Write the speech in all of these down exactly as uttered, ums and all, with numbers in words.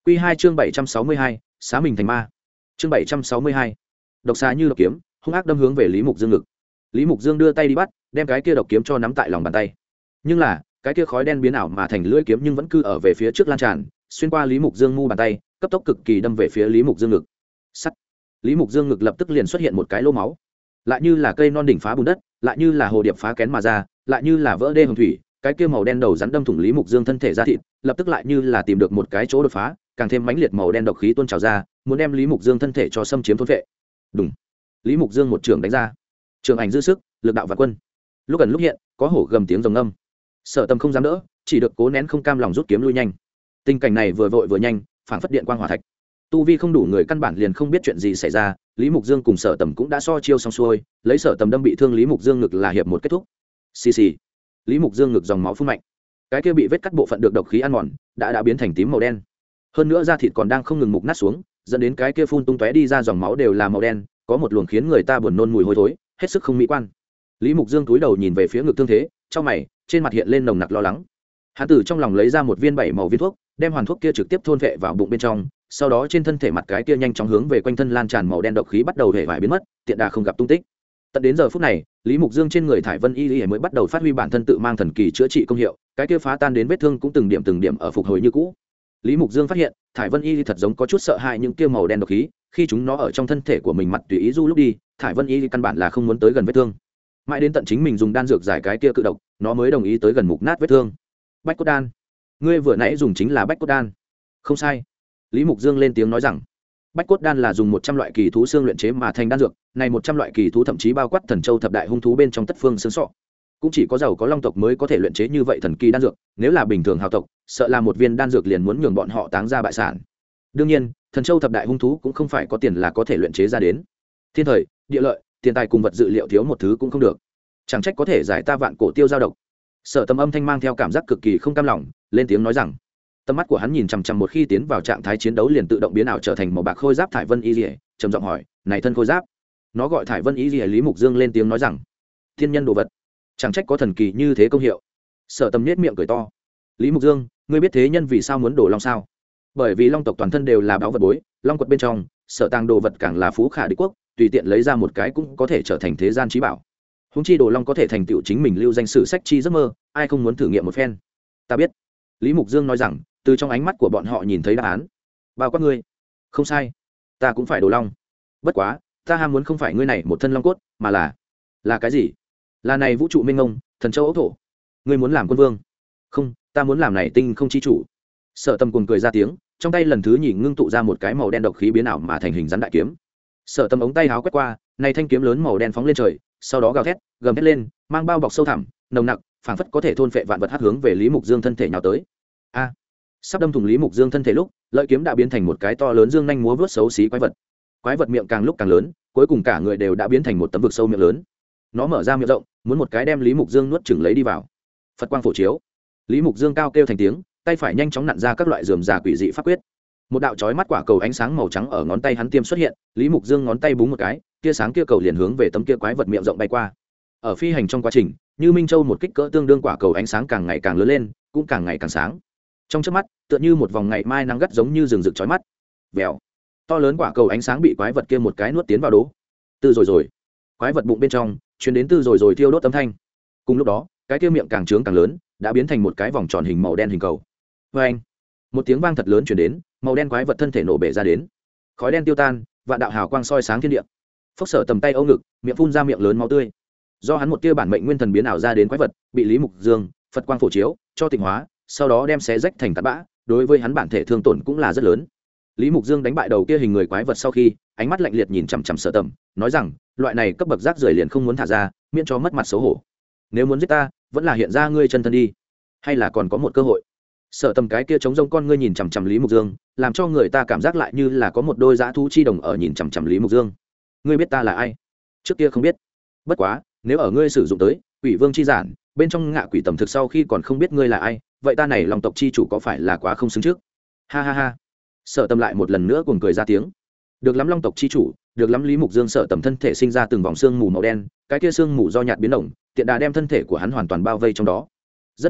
Quy hai chương bảy trăm sáu mươi hai, xá mình thành ma. Chương bảy trăm sáu mươi hai. Độc xà như độc kiếm, hung ác đâm hướng về Lý Mục Dương ngực. Lý Mục Dương đưa tay đi bắt, đem cái kia độc kiếm cho nắm tại lòng bàn tay. Nhưng là, cái kia khói đen biến ảo mà thành lưỡi kiếm nhưng vẫn cứ ở về phía trước lan tràn, xuyên qua Lý Mục Dương mu bàn tay, cấp tốc cực kỳ đâm về phía Lý Mục Dương ngực. Sắt. Lý Mục Dương ngực lập tức liền xuất hiện một cái lỗ máu. Lại như là cây non đỉnh phá bùn đất, lại như là hồ điệp phá kén mà ra, lại như là vỡ đê hồng thủy, cái kia màu đen đầu rắn đâm thủng Lý Mục Dương thân thể ra thịt, lập tức lại như là tìm được một cái chỗ đột phá, càng thêm mãnh liệt màu đen độc khí tuôn trào ra, muốn đem Lý Mục Dương thân thể cho xâm chiếm thôn phệ. Đùng. Lý Mục Dương một trường đánh ra. Trường ảnh dư sức, lực đạo vạn quân. Lúc gần lúc hiện, có hổ gầm tiếng rồng âm. Sở Tâm không dám đỡ, chỉ được cố nén không cam lòng rút kiếm lui nhanh. Tình cảnh này vừa vội vừa nhanh, phảng phất điện quang hỏa thạch. Tu vi không đủ người căn bản liền không biết chuyện gì xảy ra, Lý Mục Dương cùng Sở Tầm cũng đã so chiêu xong xuôi, lấy Sở Tầm đâm bị thương Lý Mục Dương ngực là hiệp một kết thúc. Xì xì. Lý Mục Dương ngực dòng máu phun mạnh. Cái kia bị vết cắt bộ phận được độc khí ăn mòn, đã đã biến thành tím màu đen. Hơn nữa da thịt còn đang không ngừng mục nát xuống, dẫn đến cái kia phun tung tóe đi ra dòng máu đều là màu đen, có một luồng khiến người ta buồn nôn mùi hôi thối, hết sức không mỹ quan. Lý Mục Dương cúi đầu nhìn về phía ngực thương thế, trong mày, trên mặt hiện lên nồng nặc lo lắng. Hắn từ trong lòng lấy ra một viên bảy màu viên thuốc, đem hoàn thuốc kia trực tiếp thôn vệ vào bụng bên trong, sau đó trên thân thể mặt cái kia nhanh chóng hướng về quanh thân lan tràn màu đen độc khí bắt đầu hệ vải biến mất, tiện đà không gặp tung tích. Tận đến giờ phút này, Lý Mục Dương trên người thải Vân Y Y mới bắt đầu phát huy bản thân tự mang thần kỳ chữa trị công hiệu, cái kia phá tan đến vết thương cũng từng điểm từng điểm ở phục hồi như cũ. Lý Mục Dương phát hiện, thải Vân Y thật giống có chút sợ hãi những kia màu đen độc khí, khi chúng nó ở trong thân thể của mình mặt tùy ý du lúc đi, thải Vân Y căn bản là không muốn tới gần vết thương. Mãi đến tận chính mình dùng đan dược giải cái kia cự độc, nó mới đồng ý tới gần mục nát vết thương. Bách cốt đan, ngươi vừa nãy dùng chính là bách cốt đan. Không sai. Lý Mục Dương lên tiếng nói rằng, bách cốt đan là dùng một trăm loại kỳ thú xương luyện chế mà thành đan dược, này một trăm loại kỳ thú thậm chí bao quát thần châu thập đại hung thú bên trong tất phương xương sọ. Cũng chỉ có giàu có long tộc mới có thể luyện chế như vậy thần kỳ đan dược, nếu là bình thường hào tộc, sợ là một viên đan dược liền muốn nhường bọn họ táng ra bại sản. Đương nhiên, thần châu thập đại hung thú cũng không phải có tiền là có thể luyện chế ra đến. Thiên thời, địa lợi, tiền tài cùng vật dự liệu thiếu một thứ cũng không được. Chẳng trách có thể giải ta vạn cổ tiêu giao độc. Sở Tâm âm thanh mang theo cảm giác cực kỳ không cam lòng, lên tiếng nói rằng, tầm mắt của hắn nhìn chằm chằm một khi tiến vào trạng thái chiến đấu liền tự động biến ảo trở thành màu bạc khôi giáp thải Vân Y Liễu, trầm giọng hỏi, này thân khôi giáp, nó gọi thải Vân Y Liễu. Lý Mục Dương lên tiếng nói rằng, thiên nhân đồ vật, chẳng trách có thần kỳ như thế công hiệu. Sở Tâm nhếch miệng cười to, Lý Mục Dương, ngươi biết thế nhân vì sao muốn đổ long sao? Bởi vì long tộc toàn thân đều là báu vật bối, long quật bên trong sở tàng đồ vật càng là phú khả địch quốc, tùy tiện lấy ra một cái cũng có thể trở thành thế gian trí bảo. Húng chi đồ long có thể thành tựu chính mình lưu danh sử sách chi giấc mơ, ai không muốn thử nghiệm một phen. Ta biết. Lý Mục Dương nói rằng, từ trong ánh mắt của bọn họ nhìn thấy đáp án. Bao quát ngươi. Không sai, ta cũng phải đồ long. Bất quá, ta ham muốn không phải ngươi này một thân long cốt, mà là là cái gì? Là này vũ trụ minh ngông, thần châu ốc thổ. Ngươi muốn làm quân vương? Không, ta muốn làm này tinh không chi chủ. Sở Tâm cuồng cười ra tiếng, trong tay lần thứ nhì ngưng tụ ra một cái màu đen độc khí biến ảo mà thành hình rắn đại kiếm. Sở Tâm ống tay háo quét qua, này thanh kiếm lớn màu đen phóng lên trời, sau đó gào thét, gầm thét lên, mang bao bọc sâu thẳm, nồng nặc, phảng phất có thể thôn phệ vạn vật hắc hướng về Lý Mục Dương thân thể nhào tới. A! Sắp đâm thủng Lý Mục Dương thân thể lúc, lợi kiếm đã biến thành một cái to lớn dương nhanh múa vớt xấu xí quái vật. Quái vật miệng càng lúc càng lớn, cuối cùng cả người đều đã biến thành một tấm vực sâu miệng lớn. Nó mở ra miệng rộng, muốn một cái đem Lý Mục Dương nuốt chửng lấy đi vào. Phật quang phổ chiếu. Lý Mục Dương cao kêu thành tiếng, tay phải nhanh chóng nặn ra các loại rườm rà quỷ dị pháp quyết. Một đạo chói mắt quả cầu ánh sáng màu trắng ở ngón tay hắn tiêm xuất hiện, Lý Mục Dương ngón tay búng một cái, tia sáng kia cầu liền hướng về tấm kia quái vật miệng rộng bay qua. Ở phi hành trong quá trình, như minh châu một kích cỡ tương đương quả cầu ánh sáng càng ngày càng lớn lên, cũng càng ngày càng sáng. Trong chớp mắt, tựa như một vòng ngày mai nắng gắt giống như rừng rực chói mắt. Vèo. To lớn quả cầu ánh sáng bị quái vật kia một cái nuốt tiến vào đố. Tư rồi rồi. Quái vật bụng bên trong truyền đến tư rồi rồi thiêu đốt âm thanh. Cùng lúc đó, cái kia miệng càng trướng càng lớn, đã biến thành một cái vòng tròn hình màu đen hình cầu. Oeng. Một tiếng vang thật lớn truyền đến, màu đen quái vật thân thể nổ bể ra đến. Khói đen tiêu tan, vạn đạo hào quang soi sáng thiên địa. Phốc Sở Tầm tay âu ngực, miệng phun ra miệng lớn máu tươi. Do hắn một tia bản mệnh nguyên thần biến ảo ra đến quái vật, bị Lý Mục Dương, Phật quang phổ chiếu, cho tịnh hóa, sau đó đem xé rách thành tạt bã, đối với hắn bản thể thương tổn cũng là rất lớn. Lý Mục Dương đánh bại đầu kia hình người quái vật sau khi, ánh mắt lạnh liệt nhìn chằm chằm Sở Tầm, nói rằng, loại này cấp bậc rác rưởi liền không muốn thả ra, miễn cho mất mặt xấu hổ. Nếu muốn giết ta, vẫn là hiện ra ngươi chân thân đi, hay là còn có một cơ hội. Sở Tầm cái kia chống rông con ngươi nhìn chằm chằm Lý Mục Dương, làm cho người ta cảm giác lại như là có một đôi dã thú chi đồng ở nhìn chằm chằm Lý Mục Dương. Ngươi biết ta là ai? Trước kia không biết. Bất quá, nếu ở ngươi sử dụng tới Quỷ Vương chi giản, bên trong ngạ quỷ tầm thực sau khi còn không biết ngươi là ai, vậy ta này lòng tộc chi chủ có phải là quá không xứng trước? Ha ha ha. Sở Tầm lại một lần nữa cuồng cười ra tiếng. Được lắm long tộc chi chủ, được lắm. Lý Mục Dương Sở Tầm thân thể sinh ra từng vòng xương mù màu đen, cái kia xương mù do nhạt biến động, tiện đà đem thân thể của hắn hoàn toàn bao vây trong đó. Rất nhanh,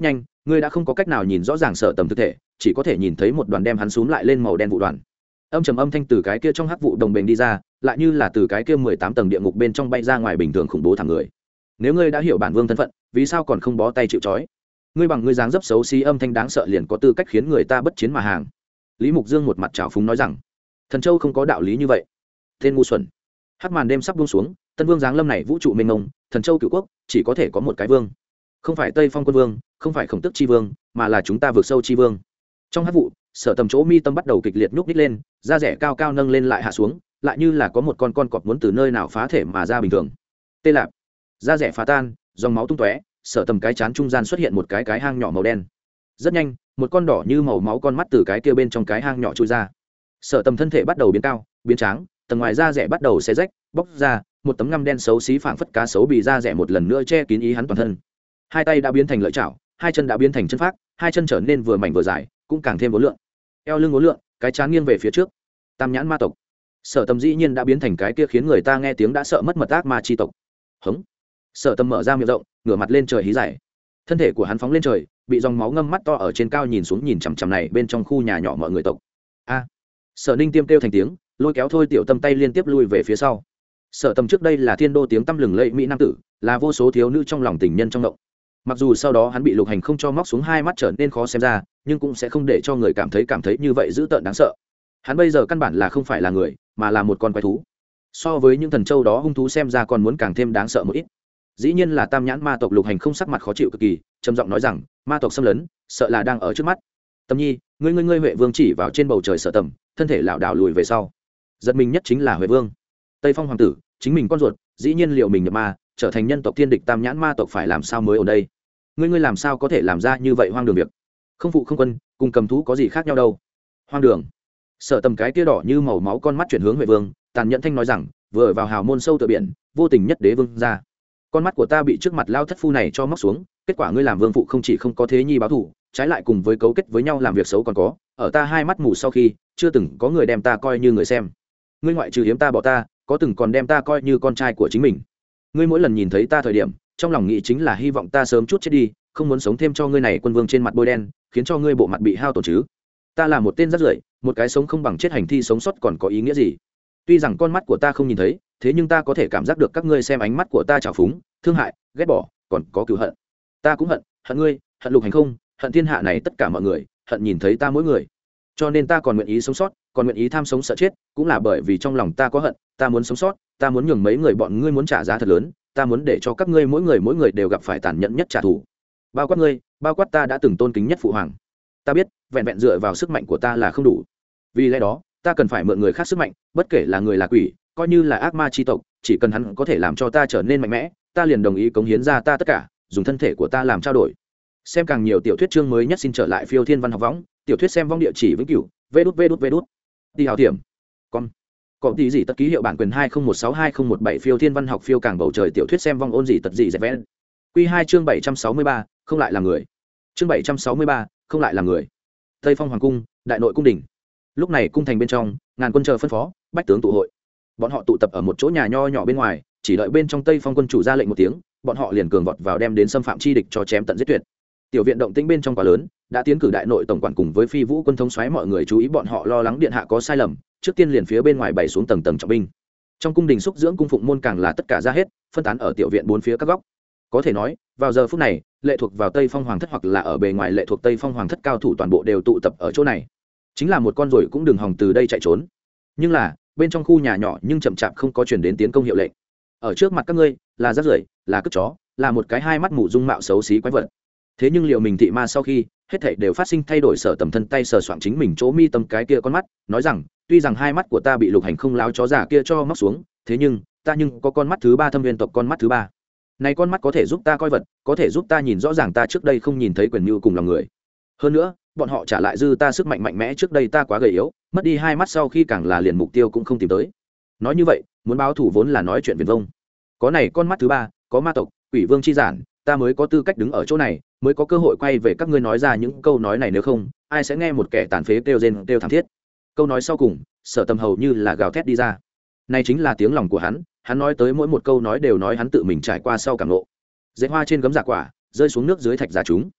ngươi đã không có cách nào nhìn rõ ràng Sở Tầm thực thể, chỉ có thể nhìn thấy một đoàn đem hắn xúm lại lên màu đen vụ đoàn. Âm trầm âm thanh từ cái kia trong hắc vụ đồng bền đi ra, lại như là từ cái kia mười tám tầng địa ngục bên trong bay ra ngoài bình thường khủng bố thẳng người. Nếu ngươi đã hiểu bản vương thân phận, vì sao còn không bó tay chịu trói? Ngươi bằng ngươi dáng dấp xấu xí âm thanh đáng sợ liền có tư cách khiến người ta bất chiến mà hàng. Lý Mục Dương một mặt trào phúng nói rằng, Thần Châu không có đạo lý như vậy. Tên ngu xuẩn. Hắc màn đêm sắp buông xuống, Tân Vương giáng lâm này vũ trụ mênh mông, Thần Châu cửu quốc chỉ có thể có một cái vương. Không phải Tây Phong Quân Vương, không phải Khổng Tước chi vương, mà là chúng ta vượt sâu chi vương. Trong hắc vụ, Sở Tầm chỗ mi tâm bắt đầu kịch liệt nhúc nhích lên, da rẻ cao cao nâng lên lại hạ xuống, lại như là có một con con cọp muốn từ nơi nào phá thể mà ra bình thường. Tê lạp, da rẻ phá tan, dòng máu tung tóe, Sở Tầm cái chán trung gian xuất hiện một cái cái hang nhỏ màu đen. Rất nhanh, một con đỏ như màu máu con mắt từ cái kia bên trong cái hang nhỏ chui ra. Sở Tầm thân thể bắt đầu biến cao, biến tráng, tầng ngoài da rẻ bắt đầu xé rách, bóc ra, một tấm ngăm đen xấu xí phảng phất cá sấu bị da rẻ một lần nữa che kín ý hắn toàn thân. Hai tay đã biến thành lợi chảo, hai chân đã biến thành chân phác, hai chân trở nên vừa mảnh vừa dài, cũng càng thêm uốn lượn. Eo lưng uốn lượn, cái trán nghiêng về phía trước. Tam nhãn ma tộc. Sở Tầm dĩ nhiên đã biến thành cái kia khiến người ta nghe tiếng đã sợ mất mật ác ma chi tộc. Hống. Sở Tầm mở ra miệng rộng, ngửa mặt lên trời hí giải. Thân thể của hắn phóng lên trời, bị dòng máu ngâm mắt to ở trên cao nhìn xuống nhìn chằm chằm này bên trong khu nhà nhỏ mọi người tộc. A. Sở Ninh Tiêm kêu thành tiếng, lôi kéo Thôi Tiểu Tâm tay liên tiếp lui về phía sau. Sở Tầm trước đây là thiên đô tiếng tăm lừng lẫy mỹ nam tử, là vô số thiếu nữ trong lòng tình nhân trong động. Mặc dù sau đó hắn bị Lục Hành không cho móc xuống hai mắt trở nên khó xem ra, nhưng cũng sẽ không để cho người cảm thấy cảm thấy như vậy dữ tợn đáng sợ. Hắn bây giờ căn bản là không phải là người, mà là một con quái thú. So với những thần châu đó hung thú xem ra còn muốn càng thêm đáng sợ một ít. Dĩ nhiên là Tam nhãn ma tộc. Lục Hành không sắc mặt khó chịu cực kỳ, trầm giọng nói rằng, ma tộc xâm lấn, sợ là đang ở trước mắt. Tâm Nhi, ngươi ngươi ngươi Huệ Vương chỉ vào trên bầu trời Sở Tầm, thân thể lảo đảo lùi về sau. Giật mình nhất chính là Huệ Vương, Tây Phong hoàng tử, chính mình con ruột, dĩ nhiên liệu mình nhập ma, trở thành nhân tộc thiên địch Tam nhãn ma tộc phải làm sao mới ở đây? Ngươi ngươi làm sao có thể làm ra như vậy hoang đường việc? Không phụ không quân, cùng cầm thú có gì khác nhau đâu? Hoang đường. Sở Tầm cái tia đỏ như màu máu con mắt chuyển hướng Huệ Vương, tàn nhẫn thanh nói rằng, vừa vào hào môn sâu tựa biển, vô tình nhất đế vương ra. Con mắt của ta bị trước mặt lao thất phu này cho móc xuống, kết quả ngươi làm vương phụ không chỉ không có thế nhi báo thù, trái lại cùng với cấu kết với nhau làm việc xấu còn có, ở ta hai mắt mù sau khi, chưa từng có người đem ta coi như người xem. Ngươi ngoại trừ hiếm ta bỏ ta, có từng còn đem ta coi như con trai của chính mình. Ngươi mỗi lần nhìn thấy ta thời điểm, trong lòng nghĩ chính là hy vọng ta sớm chút chết đi, không muốn sống thêm cho ngươi này quân vương trên mặt bôi đen, khiến cho ngươi bộ mặt bị hao tổn chứ. Ta là một tên rác rưởi, một cái sống không bằng chết hành thi sống sót còn có ý nghĩa gì? Tuy rằng con mắt của ta không nhìn thấy, thế nhưng ta có thể cảm giác được các ngươi xem ánh mắt của ta trào phúng, thương hại, ghét bỏ, còn có cừu hận. Ta cũng hận, hận ngươi, hận Lục Hành không, hận thiên hạ này tất cả mọi người, hận nhìn thấy ta mỗi người. Cho nên ta còn nguyện ý sống sót, còn nguyện ý tham sống sợ chết, cũng là bởi vì trong lòng ta có hận, ta muốn sống sót, ta muốn nhường mấy người bọn ngươi muốn trả giá thật lớn, ta muốn để cho các ngươi mỗi người mỗi người đều gặp phải tàn nhẫn nhất trả thù. Bao quát ngươi, bao quát ta đã từng tôn kính nhất phụ hoàng. Ta biết, vẹn vẹn dựa vào sức mạnh của ta là không đủ. Vì lẽ đó, ta cần phải mượn người khác sức mạnh, bất kể là người là quỷ, coi như là ác ma chi tộc, chỉ cần hắn có thể làm cho ta trở nên mạnh mẽ, ta liền đồng ý cống hiến ra ta tất cả, dùng thân thể của ta làm trao đổi. Xem càng nhiều tiểu thuyết chương mới nhất xin trở lại Phiêu Thiên Văn học võng, tiểu thuyết xem vong địa chỉ vĩnh cửu, vê đút vê đút vê đút. Đi hào điểm. Con. Có tí gì tất ký hiệu bản quyền hai không một sáu hai không một bảy Phiêu Thiên Văn học phiêu càng bầu trời tiểu thuyết xem vong ôn gì tật gì dẹp vẽ. Quy hai chương bảy trăm sáu mươi ba, không lại là người. Chương bảy trăm sáu mươi ba, không lại là người. Tây Phong hoàng cung, đại nội cung đình. Lúc này cung thành bên trong, ngàn quân chờ phân phó, bách tướng tụ hội. Bọn họ tụ tập ở một chỗ nhà nho nhỏ bên ngoài, chỉ đợi bên trong Tây Phong quân chủ ra lệnh một tiếng, bọn họ liền cường vọt vào đem đến xâm phạm chi địch cho chém tận giết tuyệt. Tiểu viện động tĩnh bên trong quá lớn, đã tiến cử đại nội tổng quản cùng với phi vũ quân thống soái mọi người chú ý bọn họ lo lắng điện hạ có sai lầm, trước tiên liền phía bên ngoài bày xuống tầng tầng trọng binh. Trong cung đình xúc dưỡng cung phụng môn càng là tất cả ra hết, phân tán ở tiểu viện bốn phía các góc. Có thể nói, vào giờ phút này, lệ thuộc vào Tây Phong hoàng thất hoặc là ở bề ngoài lệ thuộc Tây Phong hoàng thất cao thủ toàn bộ đều tụ tập ở chỗ này. Chính là một con rồi cũng đừng hòng từ đây chạy trốn. Nhưng là, bên trong khu nhà nhỏ nhưng chậm chạp không có truyền đến tiến công hiệu lệnh. Ở trước mặt các ngươi, là rác rưởi, là cướp chó, là một cái hai mắt mù dung mạo xấu xí quái vật. Thế nhưng liệu mình thị ma sau khi hết thảy đều phát sinh thay đổi, Sở Tầm thân tay sờ soạng chính mình chỗ mi tâm cái kia con mắt, nói rằng, tuy rằng hai mắt của ta bị Lục Hành không láo chó giả kia cho móc xuống, thế nhưng ta nhưng có con mắt thứ ba, Thâm Viên tộc con mắt thứ ba. Này con mắt có thể giúp ta coi vật, có thể giúp ta nhìn rõ ràng ta trước đây không nhìn thấy quyền nhu cùng lòng người. Hơn nữa, bọn họ trả lại dư ta sức mạnh mạnh mẽ, trước đây ta quá gầy yếu, mất đi hai mắt sau khi càng là liền mục tiêu cũng không tìm tới. Nói như vậy, muốn báo thủ vốn là nói chuyện viển vông. Có này con mắt thứ ba, có ma tộc, quỷ vương chi giản, ta mới có tư cách đứng ở chỗ này, mới có cơ hội quay về các ngươi nói ra những câu nói này, nếu không, ai sẽ nghe một kẻ tàn phế kêu rên kêu thảm thiết. Câu nói sau cùng, Sở Tầm hầu như là gào thét đi ra. Này chính là tiếng lòng của hắn, hắn nói tới mỗi một câu nói đều nói hắn tự mình trải qua sau cảm ngộ. Dệt hoa trên gấm giả quả, rơi xuống nước dưới thạch giả chúng.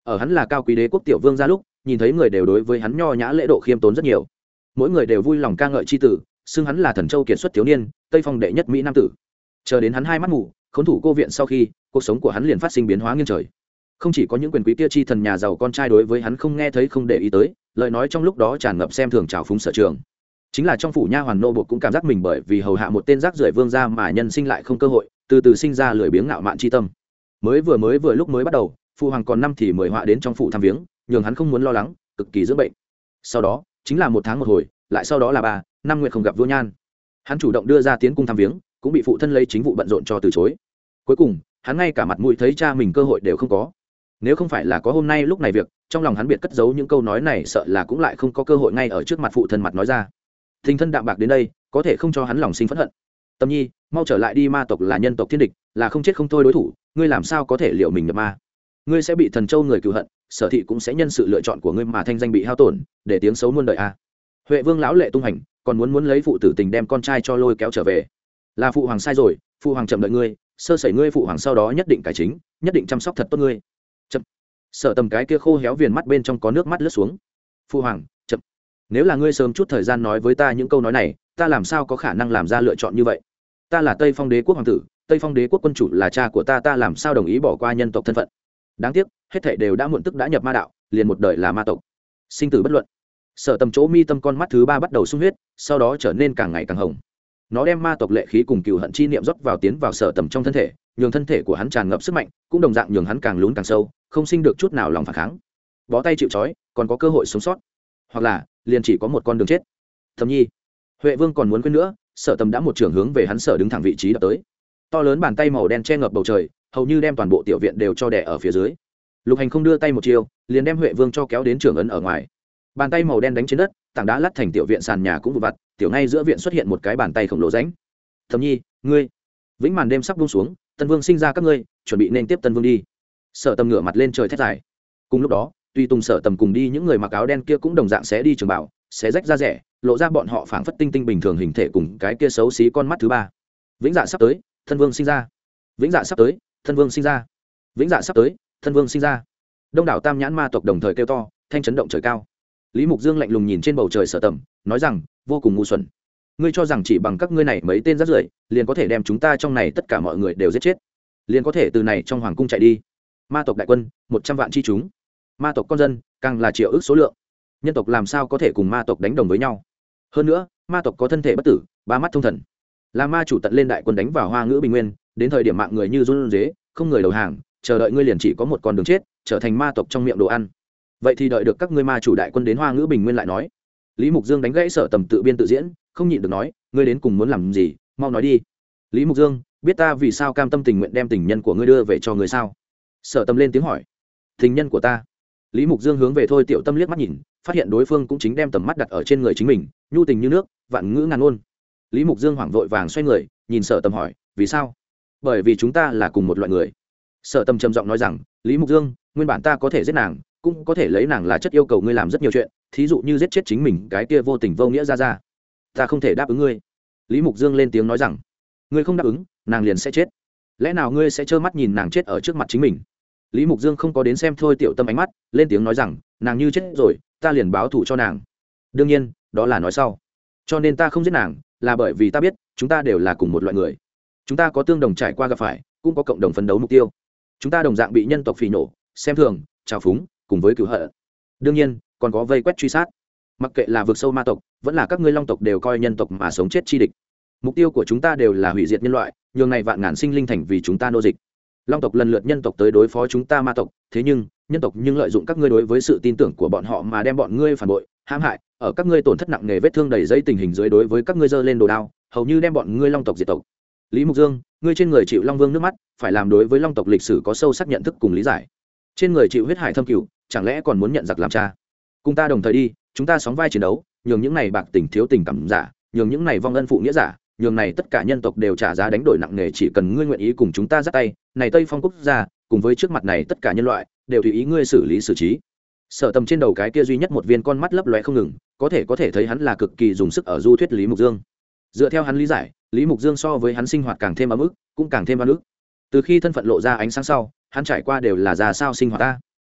ở hắn là cao quý đế quốc tiểu vương ra lúc nhìn thấy người đều đối với hắn nho nhã lễ độ khiêm tốn rất nhiều, mỗi người đều vui lòng ca ngợi c h i tử, xưng hắn là thần châu kiệt xuất thiếu niên, tây phong đệ nhất mỹ nam tử. Chờ đến hắn hai mắt mù khốn thủ cô viện sau khi, cuộc sống của hắn liền phát sinh biến hóa nghiêng trời. Không chỉ có những quyền quý kia chi thần nhà giàu con trai đối với hắn không nghe thấy không để ý tới, lời nói trong lúc đó tràn ngập xem thường trào phúng sở trường. Chính là trong phủ nha hoàn nô bộc cũng cảm giác mình bởi vì hầu hạ một tên rác rưởi vương gia mà nhân sinh lại không cơ hội, từ từ sinh ra lười biếng ngạo mạn chi tâm. Mới vừa mới vừa lúc mới bắt đầu, phụ hoàng còn năm thì mời họa đến trong phủ thăm viếng, nhường hắn không muốn lo lắng, cực kỳ dưỡng bệnh. Sau đó chính là một tháng một hồi, lại sau đó là ba năm nguyện không gặp vua nhan. Hắn chủ động đưa ra tiến cung thăm viếng, cũng bị phụ thân lấy chính vụ bận rộn cho từ chối. Cuối cùng hắn ngay cả mặt mũi thấy cha mình cơ hội đều không có. Nếu không phải là có hôm nay lúc này việc, trong lòng hắn biệt cất giấu những câu nói này sợ là cũng lại không có cơ hội ngay ở trước mặt phụ thân mặt nói ra. Tình thân đạm bạc đến đây, có thể không cho hắn lòng sinh phẫn hận. Tâm Nhi, mau trở lại đi, ma tộc là nhân tộc thiên địch, là không chết không thôi đối thủ, ngươi làm sao có thể liệu mình nhập ma? Ngươi sẽ bị thần châu người cừu hận, sở thị cũng sẽ nhân sự lựa chọn của ngươi mà thanh danh bị hao tổn, để tiếng xấu muôn đời a. À. Huệ Vương lão lệ tung hành, còn muốn muốn lấy phụ tử tình đem con trai cho lôi kéo trở về. Là phụ hoàng sai rồi, phụ hoàng chậm đợi ngươi, sơ sẩy ngươi phụ hoàng sau đó nhất định cải chính, nhất định chăm sóc thật tốt ngươi. Chậm. Sở Tầm cái kia khô héo viền mắt bên trong có nước mắt lướt xuống. Phụ hoàng, chậm. Nếu là ngươi sớm chút thời gian nói với ta những câu nói này, ta làm sao có khả năng làm ra lựa chọn như vậy? Ta là Tây Phong Đế quốc hoàng tử, Tây Phong Đế quốc quân chủ là cha của ta, ta làm sao đồng ý bỏ qua nhân tộc thân phận? Đáng tiếc, hết thảy đều đã muộn, tức đã nhập ma đạo, liền một đời là ma tộc. Sinh tử bất luận. Sở Tầm chỗ mi tâm con mắt thứ ba bắt đầu sung huyết, sau đó trở nên càng ngày càng hồng. Nó đem ma tộc lệ khí cùng cừu hận chi niệm rót vào tiến vào Sở Tầm trong thân thể, nhường thân thể của hắn tràn ngập sức mạnh, cũng đồng dạng nhường hắn càng lún càng sâu, không sinh được chút nào lòng phản kháng. Bó tay chịu trói, còn có cơ hội sống sót, hoặc là liền chỉ có một con đường chết. Thầm Nhi, Huệ Vương còn muốn quên nữa, Sở Tầm đã một trường hướng về hắn sở đứng thẳng vị trí đập tới. To lớn bàn tay màu đen che ngập bầu trời, hầu như đem toàn bộ tiểu viện đều cho đè ở phía dưới. Lục Hành không đưa tay một chiêu, liền đem Huệ Vương cho kéo đến trường ấn ở ngoài. Bàn tay màu đen đánh trên đất, tảng đá lát thành tiểu viện sàn nhà cũng vụn vặt, tiểu ngay giữa viện xuất hiện một cái bàn tay khổng lồ rãnh. Thầm Nhi, ngươi, vĩnh màn đêm sắp buông xuống, Tân Vương sinh ra các ngươi, chuẩn bị nên tiếp Tân Vương đi. Sở Tầm ngửa mặt lên trời thét dài. Cùng lúc đó, tuy Tùng Sở Tầm cùng đi những người mặc áo đen kia cũng đồng dạng sẽ đi trường bảo, sẽ rách ra rẻ, lộ ra bọn họ phảng phất tinh tinh bình thường hình thể cùng cái kia xấu xí con mắt thứ ba. Vĩnh dạ sắp tới, Thân Vương sinh ra. Vĩnh dạ sắp tới, Thân Vương sinh ra. Vĩnh dạ sắp tới, Thân Vương sinh ra. Đông đảo tam nhãn ma tộc đồng thời kêu to, thanh chấn động trời cao. Lý Mục Dương lạnh lùng nhìn trên bầu trời Sở Tầm, nói rằng, vô cùng ngu xuẩn. Ngươi cho rằng chỉ bằng các ngươi này mấy tên rác rưởi, liền có thể đem chúng ta trong này tất cả mọi người đều giết chết, liền có thể từ này trong hoàng cung chạy đi? Ma tộc đại quân, một trăm vạn chi chúng, ma tộc con dân càng là triệu ước số lượng, nhân tộc làm sao có thể cùng ma tộc đánh đồng với nhau? Hơn nữa, ma tộc có thân thể bất tử, ba mắt thông thần, là ma chủ tận lên đại quân đánh vào Hoa Ngữ Bình Nguyên, đến thời điểm mạng người như run rế, không người đầu hàng, chờ đợi ngươi liền chỉ có một con đường chết, trở thành ma tộc trong miệng đồ ăn. Vậy thì đợi được các ngươi ma chủ đại quân đến Hoa Ngữ Bình Nguyên lại nói. Lý Mục Dương đánh gãy Sở Tầm tự biên tự diễn, không nhịn được nói, ngươi đến cùng muốn làm gì, mau nói đi. Lý Mục Dương, biết ta vì sao cam tâm tình nguyện đem tình nhân của ngươi đưa về cho ngươi sao? Sở Tầm lên tiếng hỏi. Tình nhân của ta? Lý Mục Dương hướng về Thôi Tiểu Tâm liếc mắt nhìn, phát hiện đối phương cũng chính đem tầm mắt đặt ở trên người chính mình, nhu tình như nước, vạn ngữ ngàn ngôn. Lý Mục Dương hoảng vội vàng xoay người, nhìn Sở Tầm hỏi, vì sao? Bởi vì chúng ta là cùng một loại người. Sở Tầm trầm giọng nói rằng, Lý Mục Dương, nguyên bản ta có thể giết nàng, cũng có thể lấy nàng là chất yêu cầu ngươi làm rất nhiều chuyện, thí dụ như giết chết chính mình cái kia vô tình vô nghĩa ra ra. Ta không thể đáp ứng ngươi. Lý Mục Dương lên tiếng nói rằng, ngươi không đáp ứng, nàng liền sẽ chết. Lẽ nào ngươi sẽ trơ mắt nhìn nàng chết ở trước mặt chính mình? Lý Mục Dương không có đến xem Thôi Tiểu Tâm ánh mắt, lên tiếng nói rằng, nàng như chết rồi, ta liền báo thù cho nàng. Đương nhiên, đó là nói sau. Cho nên ta không giết nàng, là bởi vì ta biết, chúng ta đều là cùng một loại người. Chúng ta có tương đồng trải qua gặp phải, cũng có cộng đồng phấn đấu mục tiêu. Chúng ta đồng dạng bị nhân tộc phỉ nổ, xem thường, trào phúng, cùng với cứu hận. Đương nhiên, còn có vây quét truy sát. Mặc kệ là vực sâu ma tộc, vẫn là các ngươi long tộc đều coi nhân tộc mà sống chết chi địch. Mục tiêu của chúng ta đều là hủy diệt nhân loại, nhường này vạn ngàn sinh linh thành vì chúng ta nô dịch. Long tộc lần lượt nhân tộc tới đối phó chúng ta ma tộc, thế nhưng nhân tộc nhưng lợi dụng các ngươi đối với sự tin tưởng của bọn họ mà đem bọn ngươi phản bội, hãm hại, ở các ngươi tổn thất nặng nề vết thương đầy dây tình hình dưới đối với các ngươi giơ lên đồ đao, hầu như đem bọn ngươi long tộc diệt tộc. Lý Mục Dương, ngươi trên người chịu Long Vương nước mắt, phải làm đối với long tộc lịch sử có sâu sắc nhận thức cùng lý giải. Trên người chịu huyết hải thâm cửu, chẳng lẽ còn muốn nhận giặc làm cha? Cùng ta đồng thời đi, chúng ta sóng vai chiến đấu, nhường những này bạc tình thiếu tình cảm giả, nhường những này vong ân phụ nghĩa giả, nhường này tất cả nhân tộc đều trả giá đánh đổi nặng nề, chỉ cần ngươi nguyện ý cùng chúng ta dắt tay, này Tây Phong quốc gia, cùng với trước mặt này tất cả nhân loại, đều tùy ý ngươi xử lý xử trí. Sở Tầm trên đầu cái kia duy nhất một viên con mắt lấp lóe không ngừng, có thể có thể thấy hắn là cực kỳ dùng sức ở du thuyết Lý Mục Dương. Dựa theo hắn lý giải, Lý Mục Dương so với hắn sinh hoạt càng thêm ấm ức, cũng càng thêm oan ức. Từ khi thân phận lộ ra ánh sáng sau, hắn trải qua đều là già sao sinh hoạt ta.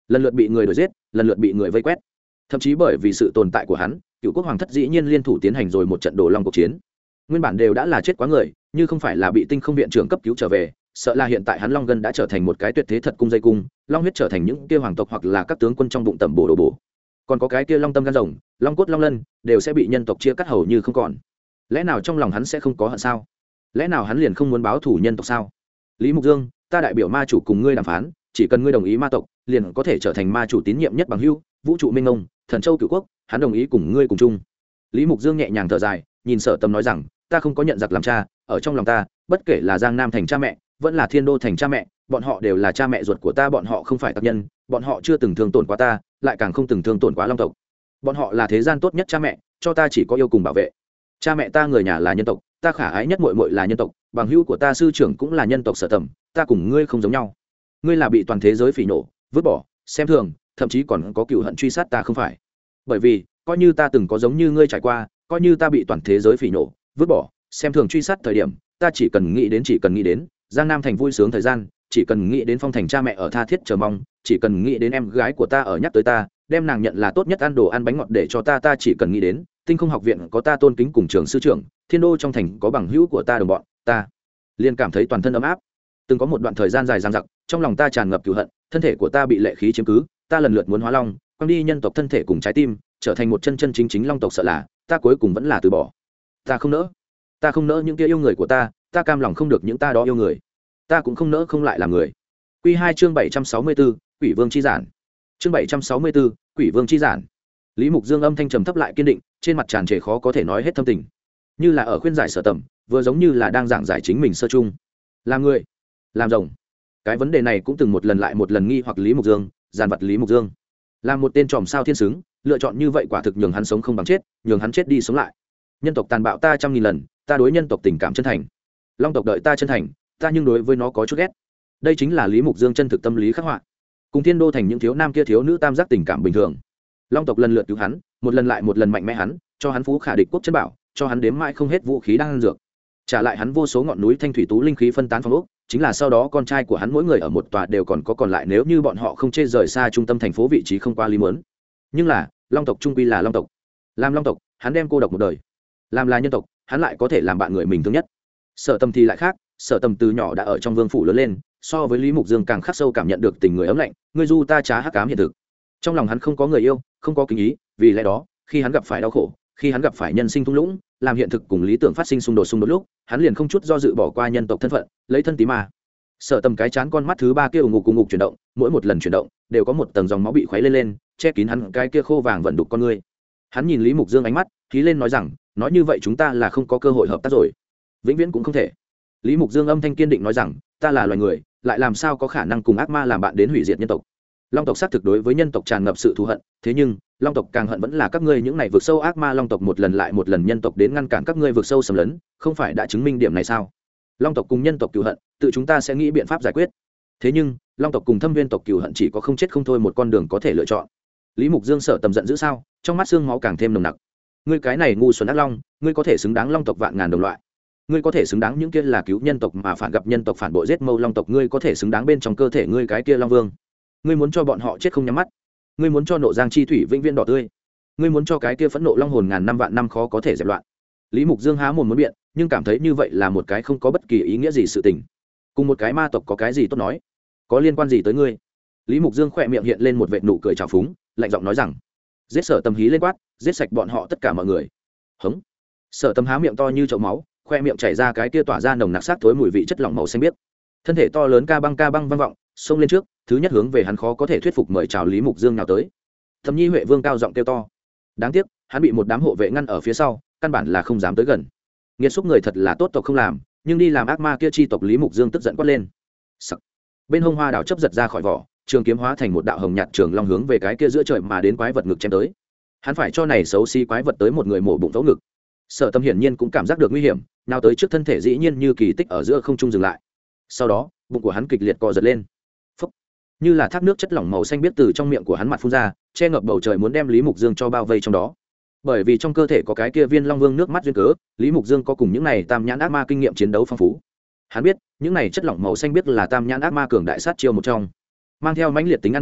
lần lượt bị người đuổi giết, lần lượt bị người vây quét. Thậm chí bởi vì sự tồn tại của hắn, cựu quốc hoàng thất dĩ nhiên liên thủ tiến hành rồi một trận đồ long cuộc chiến. Nguyên bản đều đã là chết quá người, như không phải là bị tinh không viện trưởng cấp cứu trở về, sợ là hiện tại hắn long ngân đã trở thành một cái tuyệt thế thật cung dây cung, long huyết trở thành những kia hoàng tộc hoặc là các tướng quân trong bụng tẩm bổ đồ bổ. Còn có cái kia long tâm gan rồng, long cốt long lân, đều sẽ bị nhân tộc chia cắt hầu như không còn. Lẽ nào trong lòng hắn sẽ không có hận sao? Lẽ nào hắn liền không muốn báo thù nhân tộc sao? Lý Mục Dương, ta đại biểu ma chủ cùng ngươi đàm phán, chỉ cần ngươi đồng ý ma tộc, liền có thể trở thành ma chủ tín nhiệm nhất bằng hữu, vũ trụ minh ông, thần châu cửu quốc, hắn đồng ý cùng ngươi cùng chung. Lý Mục Dương nhẹ nhàng thở dài, nhìn Sở Tâm nói rằng, ta không có nhận giặc làm cha, ở trong lòng ta, bất kể là Giang Nam thành cha mẹ, vẫn là Thiên Đô thành cha mẹ, bọn họ đều là cha mẹ ruột của ta, bọn họ không phải tác nhân, bọn họ chưa từng thương tổn quá ta, lại càng không từng thương tổn quá long tộc. Bọn họ là thế gian tốt nhất cha mẹ, cho ta chỉ có yêu cùng bảo vệ. Cha mẹ ta người nhà là nhân tộc, ta khả ái nhất muội muội là nhân tộc, bằng hữu của ta sư trưởng cũng là nhân tộc. Sở Tầm, ta cùng ngươi không giống nhau. Ngươi là bị toàn thế giới phỉ nổ, vứt bỏ, xem thường, thậm chí còn có cừu hận truy sát ta không phải. Bởi vì, coi như ta từng có giống như ngươi trải qua, coi như ta bị toàn thế giới phỉ nổ, vứt bỏ, xem thường truy sát thời điểm, ta chỉ cần nghĩ đến chỉ cần nghĩ đến Giang Nam thành vui sướng thời gian, chỉ cần nghĩ đến Phong thành cha mẹ ở tha thiết chờ mong, chỉ cần nghĩ đến em gái của ta ở nhắc tới ta, đem nàng nhận là tốt nhất ăn đồ ăn bánh ngọt để cho ta, ta chỉ cần nghĩ đến Tinh không học viện có ta tôn kính cùng trường sư trưởng, Thiên Đô trong thành có bằng hữu của ta đồng bọn, ta liền cảm thấy toàn thân ấm áp. Từng có một đoạn thời gian dài dằng dặc, trong lòng ta tràn ngập cừu hận, thân thể của ta bị lệ khí chiếm cứ, ta lần lượt muốn hóa long, quăng đi nhân tộc thân thể cùng trái tim, trở thành một chân chân chính chính long tộc. Sợ là ta cuối cùng vẫn là từ bỏ. Ta không nỡ, ta không nỡ những kia yêu người của ta, ta cam lòng không được những ta đó yêu người, ta cũng không nỡ không lại là người. Quy hai chương bảy trăm sáu mươi 74, Quỷ Vương chi giản. Chương bảy trăm sáu mươi 74, Quỷ Vương chi giản. Lý Mục Dương âm thanh trầm thấp lại kiên định, trên mặt tràn trề khó có thể nói hết thâm tình, như là ở khuyên giải Sở Tầm, vừa giống như là đang giảng giải chính mình sơ chung. Làm người, làm rồng. Cái vấn đề này cũng từng một lần lại một lần nghi hoặc Lý Mục Dương, giàn vật Lý Mục Dương. Làm một tên tròm sao thiên xứng, lựa chọn như vậy quả thực nhường hắn sống không bằng chết, nhường hắn chết đi sống lại. Nhân tộc tàn bạo ta trăm nghìn lần, ta đối nhân tộc tình cảm chân thành. Long tộc đợi ta chân thành, ta nhưng đối với nó có chút ghét. Đây chính là Lý Mục Dương chân thực tâm lý khắc họa. Cùng Thiên Đô thành những thiếu nam kia thiếu nữ tam giác tình cảm bình thường. Long tộc lần lượt cứu hắn, một lần lại một lần mạnh mẽ hắn, cho hắn phú khả địch quốc chân bảo, cho hắn đếm mãi không hết vũ khí đang dược, trả lại hắn vô số ngọn núi thanh thủy tú linh khí phân tán phong ốc. Chính là sau đó con trai của hắn mỗi người ở một tòa đều còn có còn lại, nếu như bọn họ không chê rời xa trung tâm thành phố vị trí không qua lý mớn. Nhưng là long tộc trung quy là long tộc, làm long tộc hắn đem cô độc một đời, làm là nhân tộc hắn lại có thể làm bạn người mình thương nhất. Sở Tâm thì lại khác, Sở Tâm từ nhỏ đã ở trong vương phủ lớn lên, so với Lý Mục Dương càng khắc sâu cảm nhận được tình người ấm lạnh, người du ta trá hắc ám hiện thực. Trong lòng hắn không có người yêu, không có kính ý, vì lẽ đó khi hắn gặp phải đau khổ, khi hắn gặp phải nhân sinh thung lũng, làm hiện thực cùng lý tưởng phát sinh xung đột xung đột lúc, hắn liền không chút do dự bỏ qua nhân tộc thân phận, lấy thân tí mà. Sở Tâm cái chán con mắt thứ ba kia ù ngục ù ngục chuyển động, mỗi một lần chuyển động đều có một tầng dòng máu bị khuấy lên lên, che kín hắn cái kia khô vàng vận đục con ngươi. Hắn nhìn Lý Mục Dương ánh mắt, khí lên nói rằng, nói như vậy chúng ta là không có cơ hội hợp tác rồi, vĩnh viễn cũng không thể. Lý Mục Dương âm thanh kiên định nói rằng, ta là loài người, lại làm sao có khả năng cùng ác ma làm bạn đến hủy diệt nhân tộc. Long tộc xác thực đối với nhân tộc tràn ngập sự thù hận, thế nhưng long tộc càng hận vẫn là các ngươi những này vượt sâu ác ma. Long tộc một lần lại một lần nhân tộc đến ngăn cản các ngươi vượt sâu xâm lấn, không phải đã chứng minh điểm này sao? Long tộc cùng nhân tộc cừu hận, tự chúng ta sẽ nghĩ biện pháp giải quyết. Thế nhưng long tộc cùng thâm viên tộc cừu hận chỉ có không chết không thôi một con đường có thể lựa chọn. Lý Mục Dương Sở Tầm giận dữ sao, trong mắt xương máu càng thêm nồng nặc. Ngươi cái này ngu xuẩn ác long, ngươi có thể xứng đáng long tộc vạn ngàn đồng loại, ngươi có thể xứng đáng những kia là cứu nhân tộc mà phản gặp nhân tộc phản bội giết mâu long tộc, ngươi có thể xứng đáng bên trong cơ thể ngươi cái kia long vương. Ngươi muốn cho bọn họ chết không nhắm mắt, ngươi muốn cho nộ giang chi thủy vĩnh viễn đỏ tươi, ngươi muốn cho cái kia phẫn nộ long hồn ngàn năm vạn năm khó có thể dẹp loạn. Lý Mục Dương há mồm muốn biện, nhưng cảm thấy như vậy là một cái không có bất kỳ ý nghĩa gì sự tình. Cùng một cái ma tộc có cái gì tốt nói, có liên quan gì tới ngươi? Lý Mục Dương khỏe miệng hiện lên một vệt nụ cười trào phúng, lạnh giọng nói rằng, giết Sở Tâm hí lên quát, giết sạch bọn họ tất cả mọi người. Hống. Sở Tâm há miệng to như chậu máu, khoe miệng chảy ra cái kia tỏa ra nồng nặc sát thối mùi vị chất lỏng màu xanh biếc. Thân thể to lớn ca băng ca băng vang vọng, xông lên trước, thứ nhất hướng về hắn khó có thể thuyết phục mời chào Lý Mục Dương nào tới. Thẩm Nhi Huệ Vương cao giọng kêu to. Đáng tiếc, hắn bị một đám hộ vệ ngăn ở phía sau, căn bản là không dám tới gần. Nghiệt xúc người thật là tốt tộc không làm, nhưng đi làm ác ma kia chi tộc. Lý Mục Dương tức giận quát lên. Sắc. Bên hông hoa đào chấp giật ra khỏi vỏ, trường kiếm hóa thành một đạo hồng nhạt trường long hướng về cái kia giữa trời mà đến quái vật ngực chém tới. Hắn phải cho này xấu xí quái vật tới một người mổ bụng vỗ ngực. Sở Tâm hiển nhiên cũng cảm giác được nguy hiểm, nào tới trước thân thể dĩ nhiên như kỳ tích ở giữa không trung dừng lại. Sau đó, bụng của hắn kịch liệt co giật lên. Phốc. Như là thác nước chất lỏng màu xanh biết từ trong miệng của hắn mặt phun ra, che ngập bầu trời muốn đem Lý Mục Dương cho bao vây trong đó. Bởi vì trong cơ thể có cái kia viên long vương nước mắt duyên cớ, Lý Mục Dương có cùng những này tam nhãn ác ma kinh nghiệm chiến đấu phong phú. Hắn biết, những này chất lỏng màu xanh biết là tam nhãn ác ma cường đại sát chiêu một trong, mang theo mãnh liệt tính ăn mòn,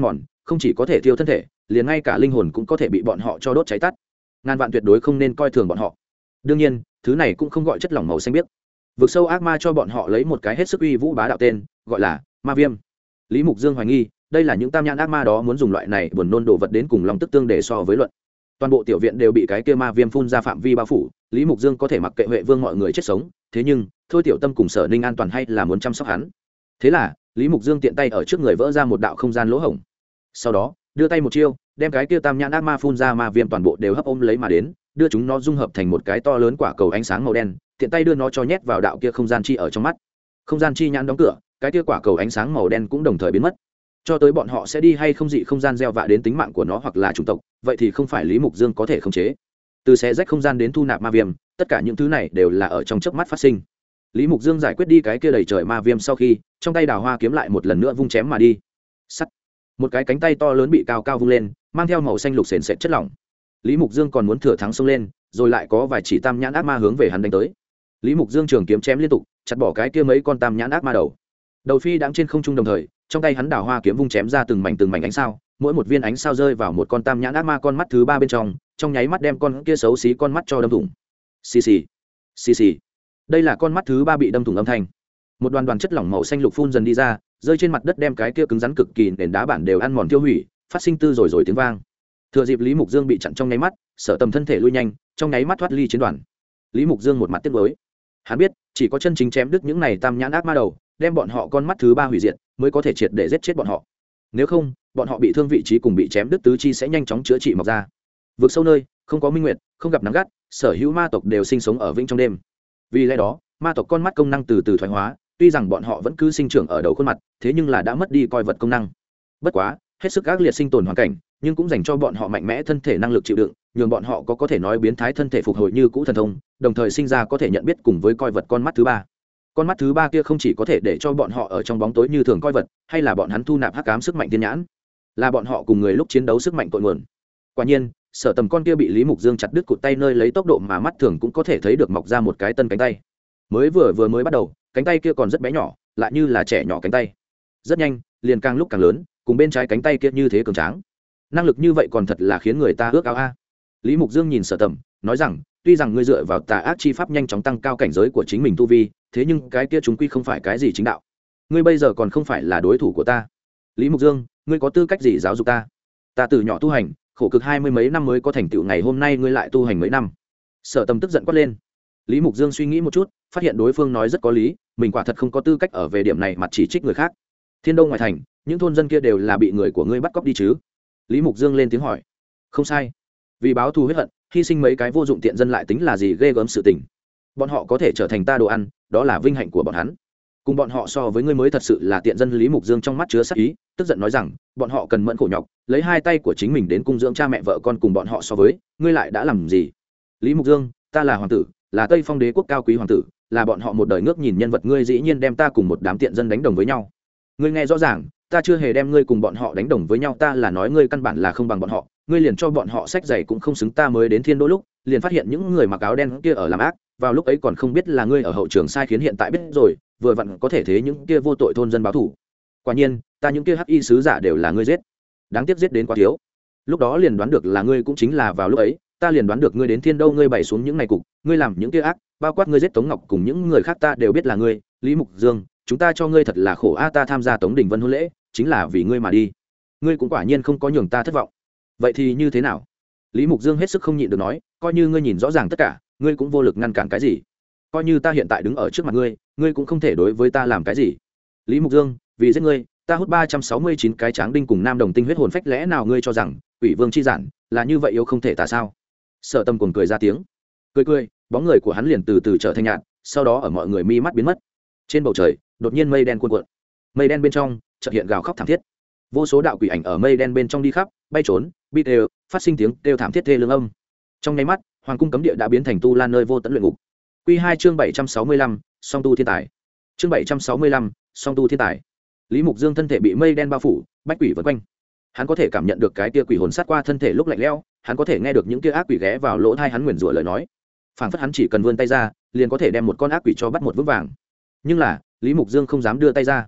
không chỉ có thể thiêu thân thể, liền ngay cả linh hồn cũng có thể bị bọn họ cho đốt cháy tắt. Ngàn vạn tuyệt đối không nên coi thường bọn họ. Đương nhiên thứ này cũng không gọi chất lỏng màu xanh biếc. Vực sâu ác ma cho bọn họ lấy một cái hết sức uy vũ bá đạo tên, gọi là ma viêm. Lý Mục Dương hoài nghi đây là những tam nhãn ác ma đó muốn dùng loại này buồn nôn đồ vật đến cùng long tức tương để so với luận. Toàn bộ tiểu viện đều bị cái kia ma viêm phun ra phạm vi bao phủ, Lý Mục Dương có thể mặc kệ Huệ Vương mọi người chết sống, thế nhưng thôi tiểu tâm cùng Sở Ninh an toàn hay là muốn chăm sóc hắn. Thế là Lý Mục Dương tiện tay ở trước người vỡ ra một đạo không gian lỗ hổng, sau đó đưa tay một chiêu đem cái kia tam nhãn ác ma phun ra ma viêm toàn bộ đều hấp ôm lấy mà đến, đưa chúng nó dung hợp thành một cái to lớn quả cầu ánh sáng màu đen, tiện tay đưa nó cho nhét vào đạo kia không gian chi ở trong mắt. Không gian chi nhãn đóng cửa, cái kia quả cầu ánh sáng màu đen cũng đồng thời biến mất. Cho tới bọn họ sẽ đi hay không dị không gian gieo vạ đến tính mạng của nó hoặc là chủng tộc, vậy thì không phải Lý Mục Dương có thể khống chế. Từ xé rách không gian đến thu nạp ma viêm, tất cả những thứ này đều là ở trong chớp mắt phát sinh. Lý Mục Dương giải quyết đi cái kia đầy trời ma viêm sau khi, trong tay đào hoa kiếm lại một lần nữa vung chém mà đi. Sắt. Một cái cánh tay to lớn bị cao cao vung lên, mang theo màu xanh lục sền sệt chất lỏng. Lý Mục Dương còn muốn thừa thắng xông lên, rồi lại có vài chỉ tam nhãn ác ma hướng về hắn đánh tới. Lý Mục Dương trường kiếm chém liên tục, chặt bỏ cái kia mấy con tam nhãn ác ma đầu. Đầu phi đang trên không trung đồng thời, trong tay hắn đào hoa kiếm vung chém ra từng mảnh từng mảnh ánh sao, mỗi một viên ánh sao rơi vào một con tam nhãn ác ma con mắt thứ ba bên trong, trong nháy mắt đem con kia xấu xí con mắt cho đâm thủng. Xì xì, xì xì. Đây là con mắt thứ ba bị đâm thủng âm thanh. Một đoàn đoàn chất lỏng màu xanh lục phun dần đi ra, rơi trên mặt đất đem cái kia cứng rắn cực kỳ nền đá bản đều ăn mòn tiêu hủy, phát sinh tư rồi rồi tiếng vang. Thừa dịp Lý Mục Dương bị chặn trong nháy mắt, Sở Tầm thân thể lui nhanh, trong nháy mắt thoát ly chiến đoàn. Lý Mục Dương một mặt tiếc nuối. Hắn biết, chỉ có chân chính chém đứt những này tam nhãn ác ma đầu, đem bọn họ con mắt thứ ba hủy diệt, mới có thể triệt để giết chết bọn họ. Nếu không, bọn họ bị thương vị trí cùng bị chém đứt tứ chi sẽ nhanh chóng chữa trị mọc ra. Vực sâu nơi, không có minh nguyệt, không gặp nắng gắt, sở hữu ma tộc đều sinh sống ở vĩnh trong đêm. Vì lẽ đó, ma tộc con mắt công năng từ từ thoái hóa, tuy rằng bọn họ vẫn cứ sinh trưởng ở đầu khuôn mặt, thế nhưng là đã mất đi coi vật công năng. Bất quá, hết sức ác liệt sinh tồn hoàn cảnh, nhưng cũng dành cho bọn họ mạnh mẽ thân thể năng lực chịu đựng, nhường bọn họ có có thể nói biến thái thân thể phục hồi như cũ thần thông, đồng thời sinh ra có thể nhận biết cùng với coi vật con mắt thứ ba. Con mắt thứ ba kia không chỉ có thể để cho bọn họ ở trong bóng tối như thường coi vật, hay là bọn hắn thu nạp hắc ám sức mạnh thiên nhãn, là bọn họ cùng người lúc chiến đấu sức mạnh cội nguồn. Quả nhiên, Sở Tầm con kia bị Lý Mục Dương chặt đứt cụt tay nơi lấy tốc độ mà mắt thường cũng có thể thấy được mọc ra một cái tân cánh tay. Mới vừa vừa mới bắt đầu, cánh tay kia còn rất bé nhỏ, lại như là trẻ nhỏ cánh tay. Rất nhanh, liền càng lúc càng lớn, cùng bên trái cánh tay kia như thế cường tráng. Năng lực như vậy còn thật là khiến người ta ước ao a. Lý Mục Dương nhìn Sở Tầm, nói rằng, tuy rằng ngươi dựa vào tà ác chi pháp nhanh chóng tăng cao cảnh giới của chính mình tu vi, thế nhưng cái kia chúng quy không phải cái gì chính đạo. Ngươi bây giờ còn không phải là đối thủ của ta. Lý Mục Dương, ngươi có tư cách gì giáo dục ta? Ta từ nhỏ tu hành, khổ cực hai mươi mấy năm mới có thành tựu ngày hôm nay, ngươi lại tu hành mấy năm? Sở Tầm tức giận quát lên. Lý Mục Dương suy nghĩ một chút, phát hiện đối phương nói rất có lý, mình quả thật không có tư cách ở về điểm này mặt chỉ trích người khác. Thiên Đông ngoại thành, những thôn dân kia đều là bị người của ngươi bắt cóc đi chứ? Lý Mục Dương lên tiếng hỏi. Không sai. Vì báo thù huyết hận, hy sinh mấy cái vô dụng tiện dân lại tính là gì ghê gớm sự tình. Bọn họ có thể trở thành ta đồ ăn, đó là vinh hạnh của bọn hắn. Cùng bọn họ so với ngươi mới thật sự là tiện dân. Lý Mục Dương trong mắt chứa sắc ý, tức giận nói rằng, bọn họ cần mẫn khổ nhọc, lấy hai tay của chính mình đến cung dưỡng cha mẹ vợ con, cùng bọn họ so với, ngươi lại đã làm gì? Lý Mục Dương, ta là hoàng tử, là Tây Phong đế quốc cao quý hoàng tử, là bọn họ một đời ngước nhìn nhân vật, ngươi dĩ nhiên đem ta cùng một đám tiện dân đánh đồng với nhau. Ngươi nghe rõ ràng, ta chưa hề đem ngươi cùng bọn họ đánh đồng với nhau, ta là nói ngươi căn bản là không bằng bọn họ, ngươi liền cho bọn họ sách giày cũng không xứng. Ta mới đến Thiên Đô lúc, liền phát hiện những người mặc áo đen kia ở làm ác, vào lúc ấy còn không biết là ngươi ở hậu trường sai khiến, hiện tại biết rồi, vừa vặn có thể thế những kia vô tội thôn dân báo thù. Quả nhiên, ta những kia hắc y sứ giả đều là ngươi giết, đáng tiếc giết đến quá thiếu. Lúc đó liền đoán được là ngươi, cũng chính là vào lúc ấy, ta liền đoán được ngươi đến Thiên Đô, ngươi bày xuống những ngày cục, ngươi làm những kia ác, bao quát ngươi giết Tống Ngọc cùng những người khác, ta đều biết là ngươi. Lý Mục Dương, chúng ta cho ngươi thật là khổ a, ta tham gia Tống Đình Vân hôn lễ, chính là vì ngươi mà đi. Ngươi cũng quả nhiên không có nhường ta thất vọng. Vậy thì như thế nào? Lý Mục Dương hết sức không nhịn được nói, coi như ngươi nhìn rõ ràng tất cả, ngươi cũng vô lực ngăn cản cái gì. Coi như ta hiện tại đứng ở trước mặt ngươi, ngươi cũng không thể đối với ta làm cái gì. Lý Mục Dương, vì giết ngươi, ta hút ba trăm sáu mươi chín cái tráng đinh cùng nam đồng tinh huyết hồn phách, lẽ nào ngươi cho rằng Quỷ Vương chi giản là như vậy yếu không thể ta sao? Sở Tâm cuồng cười ra tiếng. Cười cười, bóng người của hắn liền từ từ trở thành nhạt, sau đó ở mọi người mi mắt biến mất. Trên bầu trời, đột nhiên mây đen cuồn cuộn. Mây đen bên trong chợt hiện gào khóc thảm thiết. Vô số đạo quỷ ảnh ở mây đen bên trong đi khắp, bay trốn, bi đều, phát sinh tiếng kêu thảm thiết thê lương âm. Trong nháy mắt, hoàng cung cấm địa đã biến thành tu la nơi vô tận luyện ngục. Quy hai chương bảy trăm sáu mươi lăm, song tu thiên tài. Chương bảy trăm sáu mươi lăm, song tu thiên tài. Lý Mục Dương thân thể bị mây đen bao phủ, bách quỷ vần quanh. Hắn có thể cảm nhận được cái kia quỷ hồn sát qua thân thể lúc lạnh lẽo, hắn có thể nghe được những kia ác quỷ ghé vào lỗ tai hắn nguyền rủa lời nói. Phảng phất hắn chỉ cần vươn tay ra, liền có thể đem một con ác quỷ cho bắt một vững vàng. Nhưng là, Lý Mục Dương không dám đưa tay ra.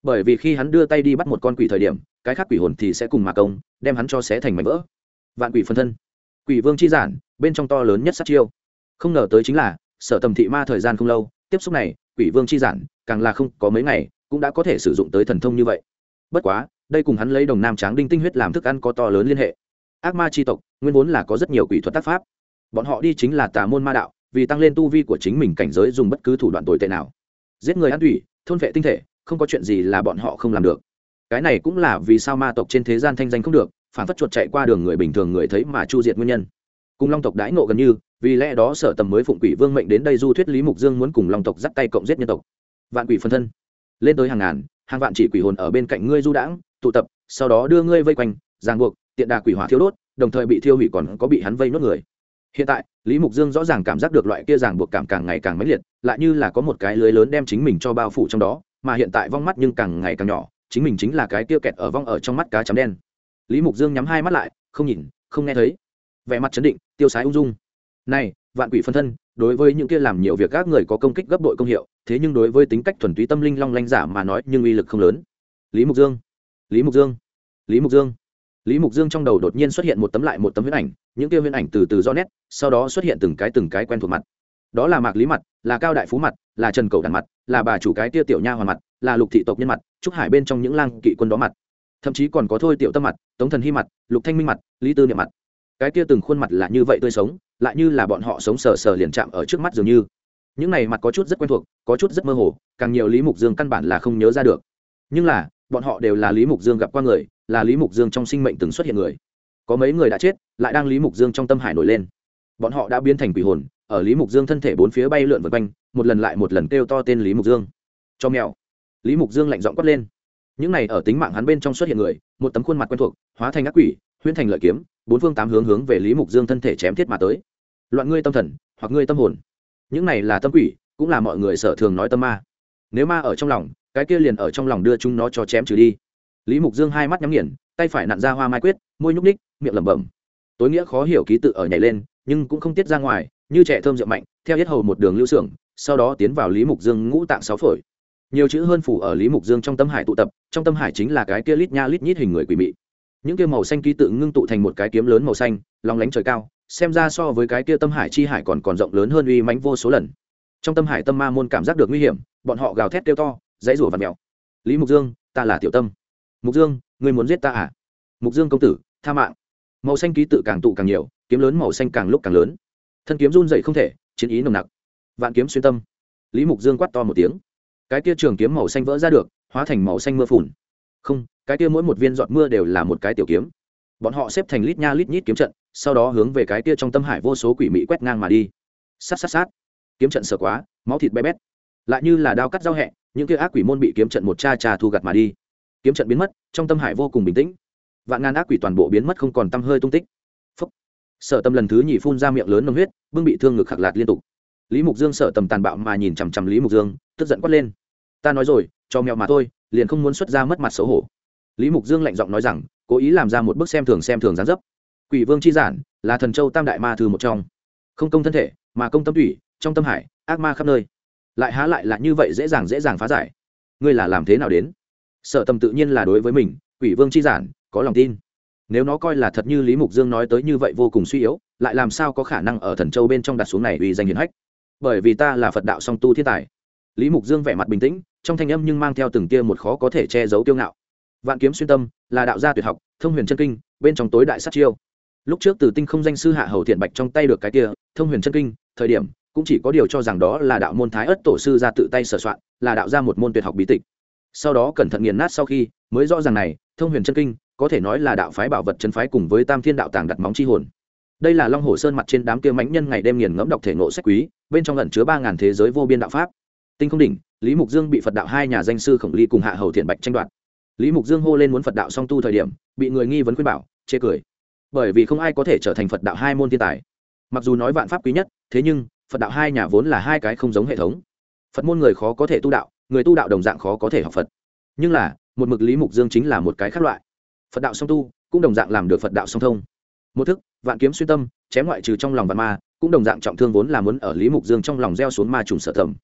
bởi vì khi hắn đưa tay đi bắt một con quỷ thời điểm cái khác quỷ hồn thì sẽ cùng mà công đem hắn cho xé thành mảnh vỡ. Vạn quỷ phân thân, quỷ vương chi giản bên trong to lớn nhất sát chiêu. Không ngờ tới chính là Sở Tầm thị ma thời gian không lâu tiếp xúc này quỷ vương chi giản càng là không có mấy ngày cũng đã có thể sử dụng tới thần thông như vậy. Bất quá đây cùng hắn lấy đồng nam tráng đinh tinh huyết làm thức ăn có to lớn liên hệ. Ác ma chi tộc nguyên vốn là có rất nhiều quỷ thuật tác pháp, bọn họ đi chính là tà môn ma đạo, vì tăng lên tu vi của chính mình cảnh giới dùng bất cứ thủ đoạn tồi tệ nào, giết người ăn thủy, thôn vệ tinh thể, không có chuyện gì là bọn họ không làm được. Cái này cũng là vì sao ma tộc trên thế gian thanh danh không được, phản phất chuột chạy qua đường người bình thường người thấy mà chu diệt nguyên nhân. Cùng long tộc đãi ngộ gần như, vì lẽ đó Sở Tầm mới phụng quỷ vương mệnh đến đây du thuyết Lý Mục Dương muốn cùng long tộc dắt tay cộng giết nhân tộc. Vạn quỷ phân thân, lên tới hàng ngàn hàng vạn chỉ quỷ hồn ở bên cạnh ngươi du đãng tụ tập, sau đó đưa ngươi vây quanh ràng buộc, tiện đà quỷ hỏa thiêu đốt, đồng thời bị thiêu hủy còn có bị hắn vây nốt người. Hiện tại Lý Mục Dương rõ ràng cảm giác được loại kia ràng buộc cảm càng ngày càng mãnh liệt, lại như là có một cái lưới lớn đem chính mình cho bao phủ trong đó, mà hiện tại vong mắt nhưng càng ngày càng nhỏ, chính mình chính là cái kia kẹt ở vong ở trong mắt cá chấm đen. Lý Mục Dương nhắm hai mắt lại, không nhìn không nghe thấy, vẻ mặt trấn định tiêu sái ung dung. Này vạn quỷ phân thân đối với những kia làm nhiều việc các người có công kích gấp bội công hiệu, thế nhưng đối với tính cách thuần túy tâm linh long lanh giả mà nói nhưng uy lực không lớn. Lý Mục Dương, Lý Mục Dương, Lý Mục Dương. Lý Mục Dương trong đầu đột nhiên xuất hiện một tấm lại một tấm huyễn ảnh, những kia huyễn ảnh từ từ rõ nét, sau đó xuất hiện từng cái từng cái quen thuộc mặt. Đó là Mạc Lý mặt, là Cao Đại Phú mặt, là Trần Cầu Đàn mặt, là bà chủ cái kia tiểu nha hoàn mặt, là Lục thị tộc nhân mặt, Trúc Hải bên trong những lang kỵ quân đó mặt, thậm chí còn có Thôi Tiểu Tâm mặt, Tống Thần Hy mặt, Lục Thanh Minh mặt, Lý Tư Niệm mặt. Cái kia từng khuôn mặt là như vậy tươi sống, lại như là bọn họ sống sờ sờ liền chạm ở trước mắt dường như. Những này mặt có chút rất quen thuộc, có chút rất mơ hồ, càng nhiều Lý Mục Dương căn bản là không nhớ ra được. Nhưng là, bọn họ đều là Lý Mục Dương gặp qua người, là Lý Mục Dương trong sinh mệnh từng xuất hiện người. Có mấy người đã chết, lại đang Lý Mục Dương trong tâm hải nổi lên. Bọn họ đã biến thành quỷ hồn, ở Lý Mục Dương thân thể bốn phía bay lượn vần quanh, một lần lại một lần kêu to tên Lý Mục Dương. Cho mèo. Lý Mục Dương lạnh giọng quát lên. Những này ở tính mạng hắn bên trong xuất hiện người, một tấm khuôn mặt quen thuộc, hóa thành ác quỷ, huyễn thành lợi kiếm, bốn phương tám hướng hướng về Lý Mục Dương thân thể chém thiết mà tới. Loạn ngươi tâm thần, hoặc ngươi tâm hồn. Những này là tâm quỷ, cũng là mọi người sở thường nói tâm ma. Nếu ma ở trong lòng, cái kia liền ở trong lòng đưa chúng nó cho chém trừ đi. Lý Mục Dương hai mắt nhắm nghiền, tay phải nặn ra hoa mai quyết, môi nhúc ních, miệng lẩm bẩm. Tối nghĩa khó hiểu ký tự ở nhảy lên, nhưng cũng không tiết ra ngoài, như trẻ thơm rượu mạnh, theo hết hầu một đường lưu sưởng, sau đó tiến vào Lý Mục Dương ngũ tạng sáu phổi. Nhiều chữ hơn phủ ở Lý Mục Dương trong tâm hải tụ tập, trong tâm hải chính là cái kia lít nha lít nhít hình người quỷ mị. Những kia màu xanh ký tự ngưng tụ thành một cái kiếm lớn màu xanh, long lánh trời cao, xem ra so với cái kia tâm hải chi hải còn còn rộng lớn hơn uy mãnh vô số lần. Trong tâm hải tâm ma môn cảm giác được nguy hiểm, bọn họ gào thét kêu to, dãy rủa vặn mèo. Lý Mục Dương, ta là Tiểu Tâm. Mục Dương, ngươi muốn giết ta à? Mục Dương công tử, tha mạng. Màu xanh ký tự càng tụ càng nhiều, kiếm lớn màu xanh càng lúc càng lớn. Thân kiếm run dậy không thể, chiến ý nồng nặc. Vạn kiếm xuyên tâm. Lý Mục Dương quát to một tiếng. Cái kia trường kiếm màu xanh vỡ ra được, hóa thành màu xanh mưa phùn. Không, cái kia mỗi một viên giọt mưa đều là một cái tiểu kiếm. Bọn họ xếp thành lít nha lít nhít kiếm trận, sau đó hướng về cái kia trong tâm hải vô số quỷ mị quét ngang mà đi. Sát sát sát. Kiếm trận sợ quá, máu thịt bé bét. Lại như là đao cắt dao hẹ, những kia ác quỷ môn bị kiếm trận một cha cha thu gặt mà đi. Kiếm trận biến mất, trong tâm hải vô cùng bình tĩnh. Vạn ngàn ác quỷ toàn bộ biến mất không còn tăm hơi tung tích. Phốc. Sở Tâm lần thứ nhì phun ra miệng lớn nồng huyết, bưng bị thương ngực khạc lạt liên tục. Lý Mục Dương Sở Tầm tàn bạo mà nhìn chằm chằm Lý Mục Dương, tức giận quát lên. Ta nói rồi, cho mèo mà thôi, liền không muốn xuất ra mất mặt xấu hổ. Lý Mục Dương lạnh giọng nói rằng, cố ý làm ra một bức xem thường xem thường dáng dấp. Quỷ Vương chi giản là thần châu tam đại ma thư một trong, không công thân thể mà công tâm thủy, trong tâm hải ác ma khắp nơi, lại há lại là như vậy dễ dàng dễ dàng phá giải. Ngươi là làm thế nào đến? Sở Tầm tự nhiên là đối với mình, Quỷ Vương chi giản có lòng tin. Nếu nó coi là thật như Lý Mục Dương nói tới như vậy vô cùng suy yếu, lại làm sao có khả năng ở thần châu bên trong đặt xuống này uy danh hiển hách? Bởi vì ta là Phật đạo song tu thiên tài. Lý Mục Dương vẻ mặt bình tĩnh, trong thanh âm nhưng mang theo từng tia một khó có thể che giấu kiêu ngạo. Vạn kiếm xuyên tâm là đạo gia tuyệt học, thông huyền chân kinh, bên trong tối đại sát chiêu. Lúc trước từ tinh không danh sư Hạ Hầu Thiện Bạch trong tay được cái kia thông huyền chân kinh, thời điểm cũng chỉ có điều cho rằng đó là đạo môn Thái Ất tổ sư ra tự tay sở soạn, là đạo gia một môn tuyệt học bí tịch. Sau đó cẩn thận nghiền nát sau khi, mới rõ ràng này, thông huyền chân kinh có thể nói là đạo phái bảo vật chân phái cùng với Tam Thiên đạo tàng đặt móng chi hồn. Đây là Long Hồ Sơn mặt trên đám kia mãnh nhân ngày đêm nghiền ngẫm đọc thể ngộ sách quý, bên trong ẩn chứa ba ngàn thế giới vô biên đạo pháp. Tinh không đỉnh, Lý Mục Dương bị Phật đạo hai nhà danh sư Khổng Ly cùng Hạ Hầu Thiện Bạch tranh đoạt. Lý Mục Dương hô lên muốn Phật đạo song tu thời điểm, bị người nghi vấn khuyên bảo, chê cười. Bởi vì không ai có thể trở thành Phật đạo hai môn thiên tài. Mặc dù nói vạn pháp quý nhất, thế nhưng Phật đạo hai nhà vốn là hai cái không giống hệ thống. Phật môn người khó có thể tu đạo, người tu đạo đồng dạng khó có thể học Phật. Nhưng là, một mực Lý Mục Dương chính là một cái khác loại. Phật đạo song tu, cũng đồng dạng làm được Phật đạo song thông. Một thức, vạn kiếm xuyên tâm, chém ngoại trừ trong lòng vạn ma, cũng đồng dạng trọng thương vốn là muốn ở Lý Mục Dương trong lòng gieo xuống ma trùng sở thầm.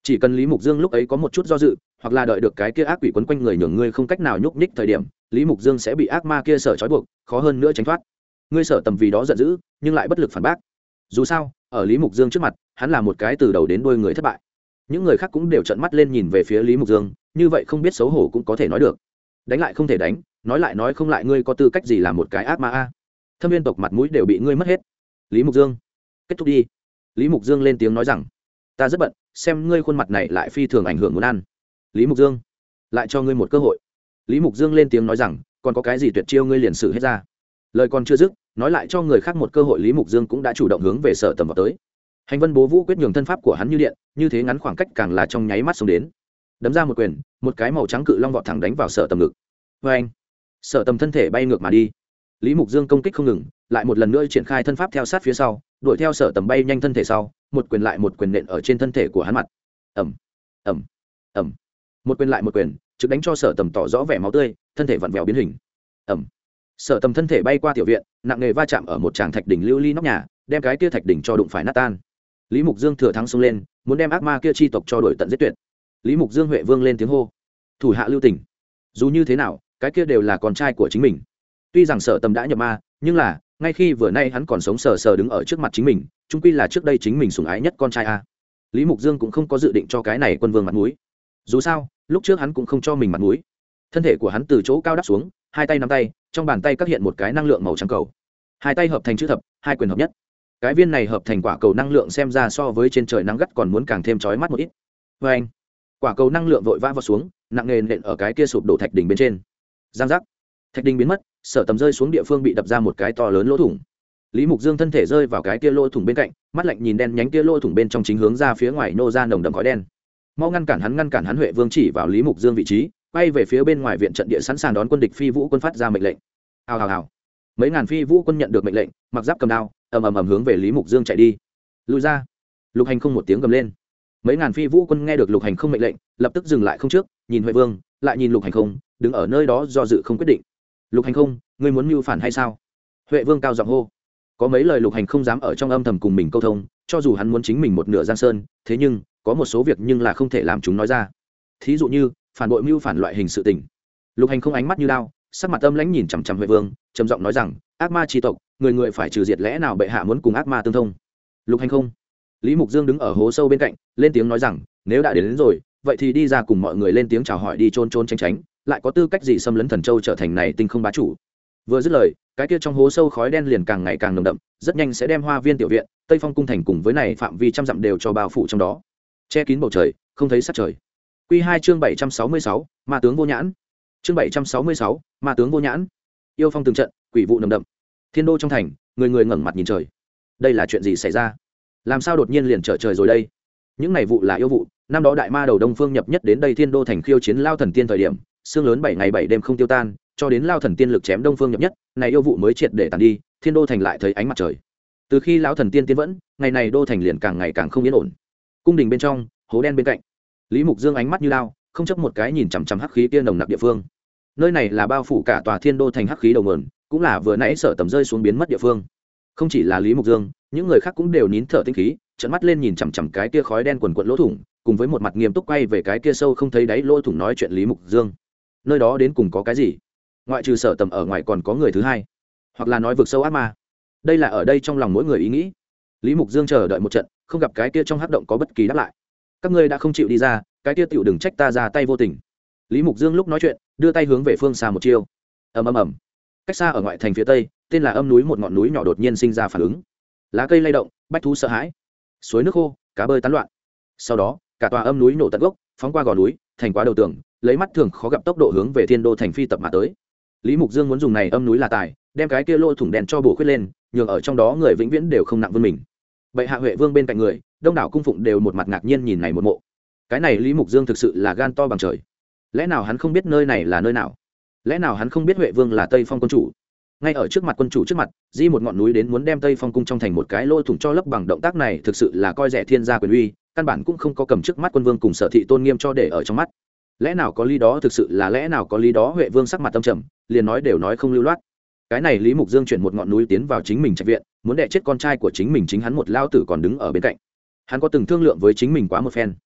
chỉ cần lý mục dương lúc ấy có một chút do dự, hoặc là đợi được cái kia ác quỷ quấn quanh người nhường ngươi không cách nào nhúc nhích thời điểm, lý mục dương sẽ bị ác ma kia sở trói buộc, khó hơn nữa tránh thoát. Ngươi Sở Tầm vì đó giận dữ, nhưng lại bất lực phản bác. Dù sao, ở lý mục dương trước mặt, hắn là một cái từ đầu đến đuôi người thất bại. Những người khác cũng đều trợn mắt lên nhìn về phía lý mục dương, như vậy không biết xấu hổ cũng có thể nói được. Đánh lại không thể đánh, nói lại nói không lại, ngươi có tư cách gì làm một cái ác ma a? Thâm viên tộc mặt mũi đều bị ngươi mất hết. Lý mục dương, kết thúc đi. Lý mục dương lên tiếng nói rằng, ta rất bận, xem ngươi khuôn mặt này lại phi thường ảnh hưởng muốn ăn. Lý mục dương, lại cho ngươi một cơ hội. Lý mục dương lên tiếng nói rằng, còn có cái gì tuyệt chiêu ngươi liền xử hết ra. Lời còn chưa dứt, nói lại cho người khác một cơ hội, lý mục dương cũng đã chủ động hướng về Sở Tầm vào tới. Hành vân bố vũ quyết nhường thân pháp của hắn như điện, như thế ngắn khoảng cách càng là trong nháy mắt xông đến, đấm ra một quyền, một cái màu trắng cự long vọt thẳng đánh vào Sở Tầm ngực. Vê anh, Sở Tầm thân thể bay ngược mà đi. Lý mục dương công kích không ngừng, lại một lần nữa triển khai thân pháp theo sát phía sau, đuổi theo Sở Tầm bay nhanh thân thể sau, một quyền lại một quyền nện ở trên thân thể của hắn mặt. Ầm, ầm, ầm, một quyền lại một quyền, trực đánh cho Sở Tầm tỏ rõ vẻ máu tươi, thân thể vặn vẹo biến hình. Ầm. Sở Tầm thân thể bay qua tiểu viện, nặng nề va chạm ở một tràng thạch đỉnh lưu ly nóc nhà, đem cái kia thạch đỉnh cho đụng phải nát tan. Lý mục dương thừa thắng xông lên, muốn đem ác ma kia chi tộc cho đuổi tận giết tuyệt. Lý mục dương huệ vương lên tiếng hô, thủ hạ lưu tình. Dù như thế nào, cái kia đều là con trai của chính mình. Tuy rằng Sở Tầm đã nhập ma, nhưng là ngay khi vừa nay hắn còn sống sờ sờ đứng ở trước mặt chính mình, chung quy là trước đây chính mình sủng ái nhất con trai a. Lý mục dương cũng không có dự định cho cái này quân vương mặt mũi. Dù sao, lúc trước hắn cũng không cho mình mặt mũi. Thân thể của hắn từ chỗ cao đáp xuống, hai tay nắm tay, trong bàn tay các hiện một cái năng lượng màu trắng cầu, hai tay hợp thành chữ thập, hai quyền hợp nhất. Cái viên này hợp thành quả cầu năng lượng xem ra so với trên trời nắng gắt còn muốn càng thêm chói mắt một ít. Vê anh, quả cầu năng lượng vội vã vào xuống, nặng nề nện ở cái kia sụp đổ thạch đỉnh bên trên. Giang giác, thạch đỉnh biến mất, Sở Tầm rơi xuống địa phương bị đập ra một cái to lớn lỗ thủng. Lý mục dương thân thể rơi vào cái kia lỗ thủng bên cạnh, mắt lạnh nhìn đen nhánh kia lỗ thủng bên trong chính hướng ra phía ngoài nô ra nồng đậm khói đen. Mau ngăn cản hắn, ngăn cản hắn! Huệ vương chỉ vào Lý mục dương vị trí, quay về phía bên ngoài viện trận địa sẵn sàng đón quân địch phi vũ quân phát ra mệnh lệnh. Hào hào hào, mấy ngàn phi vũ quân nhận được mệnh lệnh, mặc giáp cầm đao, ầm ầm ầm hướng về Lý mục dương chạy đi. Lùi ra! Lục Hành không một tiếng gầm lên. Mấy ngàn phi vũ quân nghe được Lục Hành không mệnh lệnh, lập tức dừng lại không trước, nhìn Huệ vương, lại nhìn Lục Hành không, đứng ở nơi đó do dự không quyết định. Lục Hành không, ngươi muốn mưu phản hay sao? Huệ vương cao giọng hô. Có mấy lời Lục Hành không dám ở trong âm thầm cùng mình câu thông, cho dù hắn muốn chính mình một nửa giang sơn, thế nhưng có một số việc nhưng là không thể làm chúng nói ra. Thí dụ như phản bội mưu phản loại hình sự tình. Lục Hành không ánh mắt như đao, sắc mặt âm lãnh nhìn chằm chằm Huệ vương, trầm giọng nói rằng, ác ma chi tộc, người người phải trừ diệt, lẽ nào bệ hạ muốn cùng ác ma tương thông? Lục Hành không. Lý mục dương đứng ở hố sâu bên cạnh, lên tiếng nói rằng, nếu đã đến, đến rồi, vậy thì đi ra cùng mọi người lên tiếng chào hỏi đi, trôn trôn tránh tránh, lại có tư cách gì xâm lấn Thần Châu trở thành này tinh không bá chủ? Vừa dứt lời, cái kia trong hố sâu khói đen liền càng ngày càng nồng đậm, rất nhanh sẽ đem Hoa Viên tiểu viện, Tây Phong cung thành cùng với này phạm vi trăm dặm đều cho bao phủ trong đó, che kín bầu trời, không thấy sát trời. Quy hai chương bảy trăm sáu mươi sáu, Ma tướng vô nhãn. Chương bảy trăm sáu mươi sáu, Ma tướng vô nhãn. Yêu phong từng trận, quỷ vụ nồng đậm. Thiên đô trong thành, người người ngẩng mặt nhìn trời. Đây là chuyện gì xảy ra? Làm sao đột nhiên liền trở trời rồi đây? Những này vụ là yêu vụ, năm đó đại ma đầu Đông Phương nhập nhất đến đây Thiên đô thành khiêu chiến Lao Thần Tiên thời điểm, sương lớn bảy ngày bảy đêm không tiêu tan, cho đến Lao Thần Tiên lực chém Đông Phương nhập nhất, này yêu vụ mới triệt để tàn đi, Thiên đô thành lại thấy ánh mặt trời. Từ khi lão thần tiên tiến vẫn, ngày này đô thành liền càng ngày càng không yên ổn. Cung đình bên trong, hố đen bên cạnh, Lý mục dương ánh mắt như lao, không chấp một cái nhìn chằm chằm hắc khí kia nồng nặc địa phương. Nơi này là bao phủ cả tòa Thiên đô thành hắc khí đầu nguồn, cũng là vừa nãy Sở Tầm rơi xuống biến mất địa phương. Không chỉ là Lý mục dương, những người khác cũng đều nín thở tinh khí, trợn mắt lên nhìn chằm chằm cái kia khói đen quần quật lỗ thủng, cùng với một mặt nghiêm túc quay về cái kia sâu không thấy đáy lỗ thủng nói chuyện Lý mục dương. Nơi đó đến cùng có cái gì? Ngoại trừ Sở Tầm ở ngoài còn có người thứ hai, hoặc là nói vực sâu ác ma. Đây là ở đây trong lòng mỗi người ý nghĩ. Lý mục dương chờ đợi một trận, không gặp cái kia trong hắc động có bất kỳ đáp lại. Các ngươi đã không chịu đi ra, cái kia tiểu đừng trách ta ra tay vô tình. Lý mục dương lúc nói chuyện, đưa tay hướng về phương xa một chiêu. Ầm ầm ầm. Cách xa ở ngoại thành phía tây, tên là Âm núi, một ngọn núi nhỏ đột nhiên sinh ra phản ứng. Lá cây lay động, bách thú sợ hãi. Suối nước khô, cá bơi tán loạn. Sau đó, cả tòa Âm núi nổ tận gốc, phóng qua gò núi, thành quá đầu tường, lấy mắt thường khó gặp tốc độ hướng về Thiên đô thành phi tập mà tới. Lý mục dương muốn dùng này Âm núi là tài, đem cái kia lỗ thủng đèn cho bổ khuyết lên, nhường ở trong đó người vĩnh viễn đều không nặng vươn mình. Bệ hạ Huệ vương bên cạnh người, đông đảo cung phụng đều một mặt ngạc nhiên nhìn này một mộ. Cái này Lý mục dương thực sự là gan to bằng trời. Lẽ nào hắn không biết nơi này là nơi nào? Lẽ nào hắn không biết Huệ vương là Tây Phong quân chủ? Ngay ở trước mặt quân chủ trước mặt, di một ngọn núi đến muốn đem Tây Phong cung trong thành một cái lỗ thủng cho lấp bằng, động tác này thực sự là coi rẻ thiên gia quyền uy, căn bản cũng không có cầm trước mắt quân vương cùng Sở thị tôn nghiêm cho để ở trong mắt. Lẽ nào có lý đó? Thực sự là lẽ nào có lý đó? Huệ vương sắc mặt tâm trầm, liền nói đều nói không lưu loát. Cái này Lý mục dương chuyển một ngọn núi tiến vào chính mình trạch viện, muốn đè chết con trai của chính mình, chính hắn một lao tử còn đứng ở bên cạnh. Hắn có từng thương lượng với chính mình quá một phen.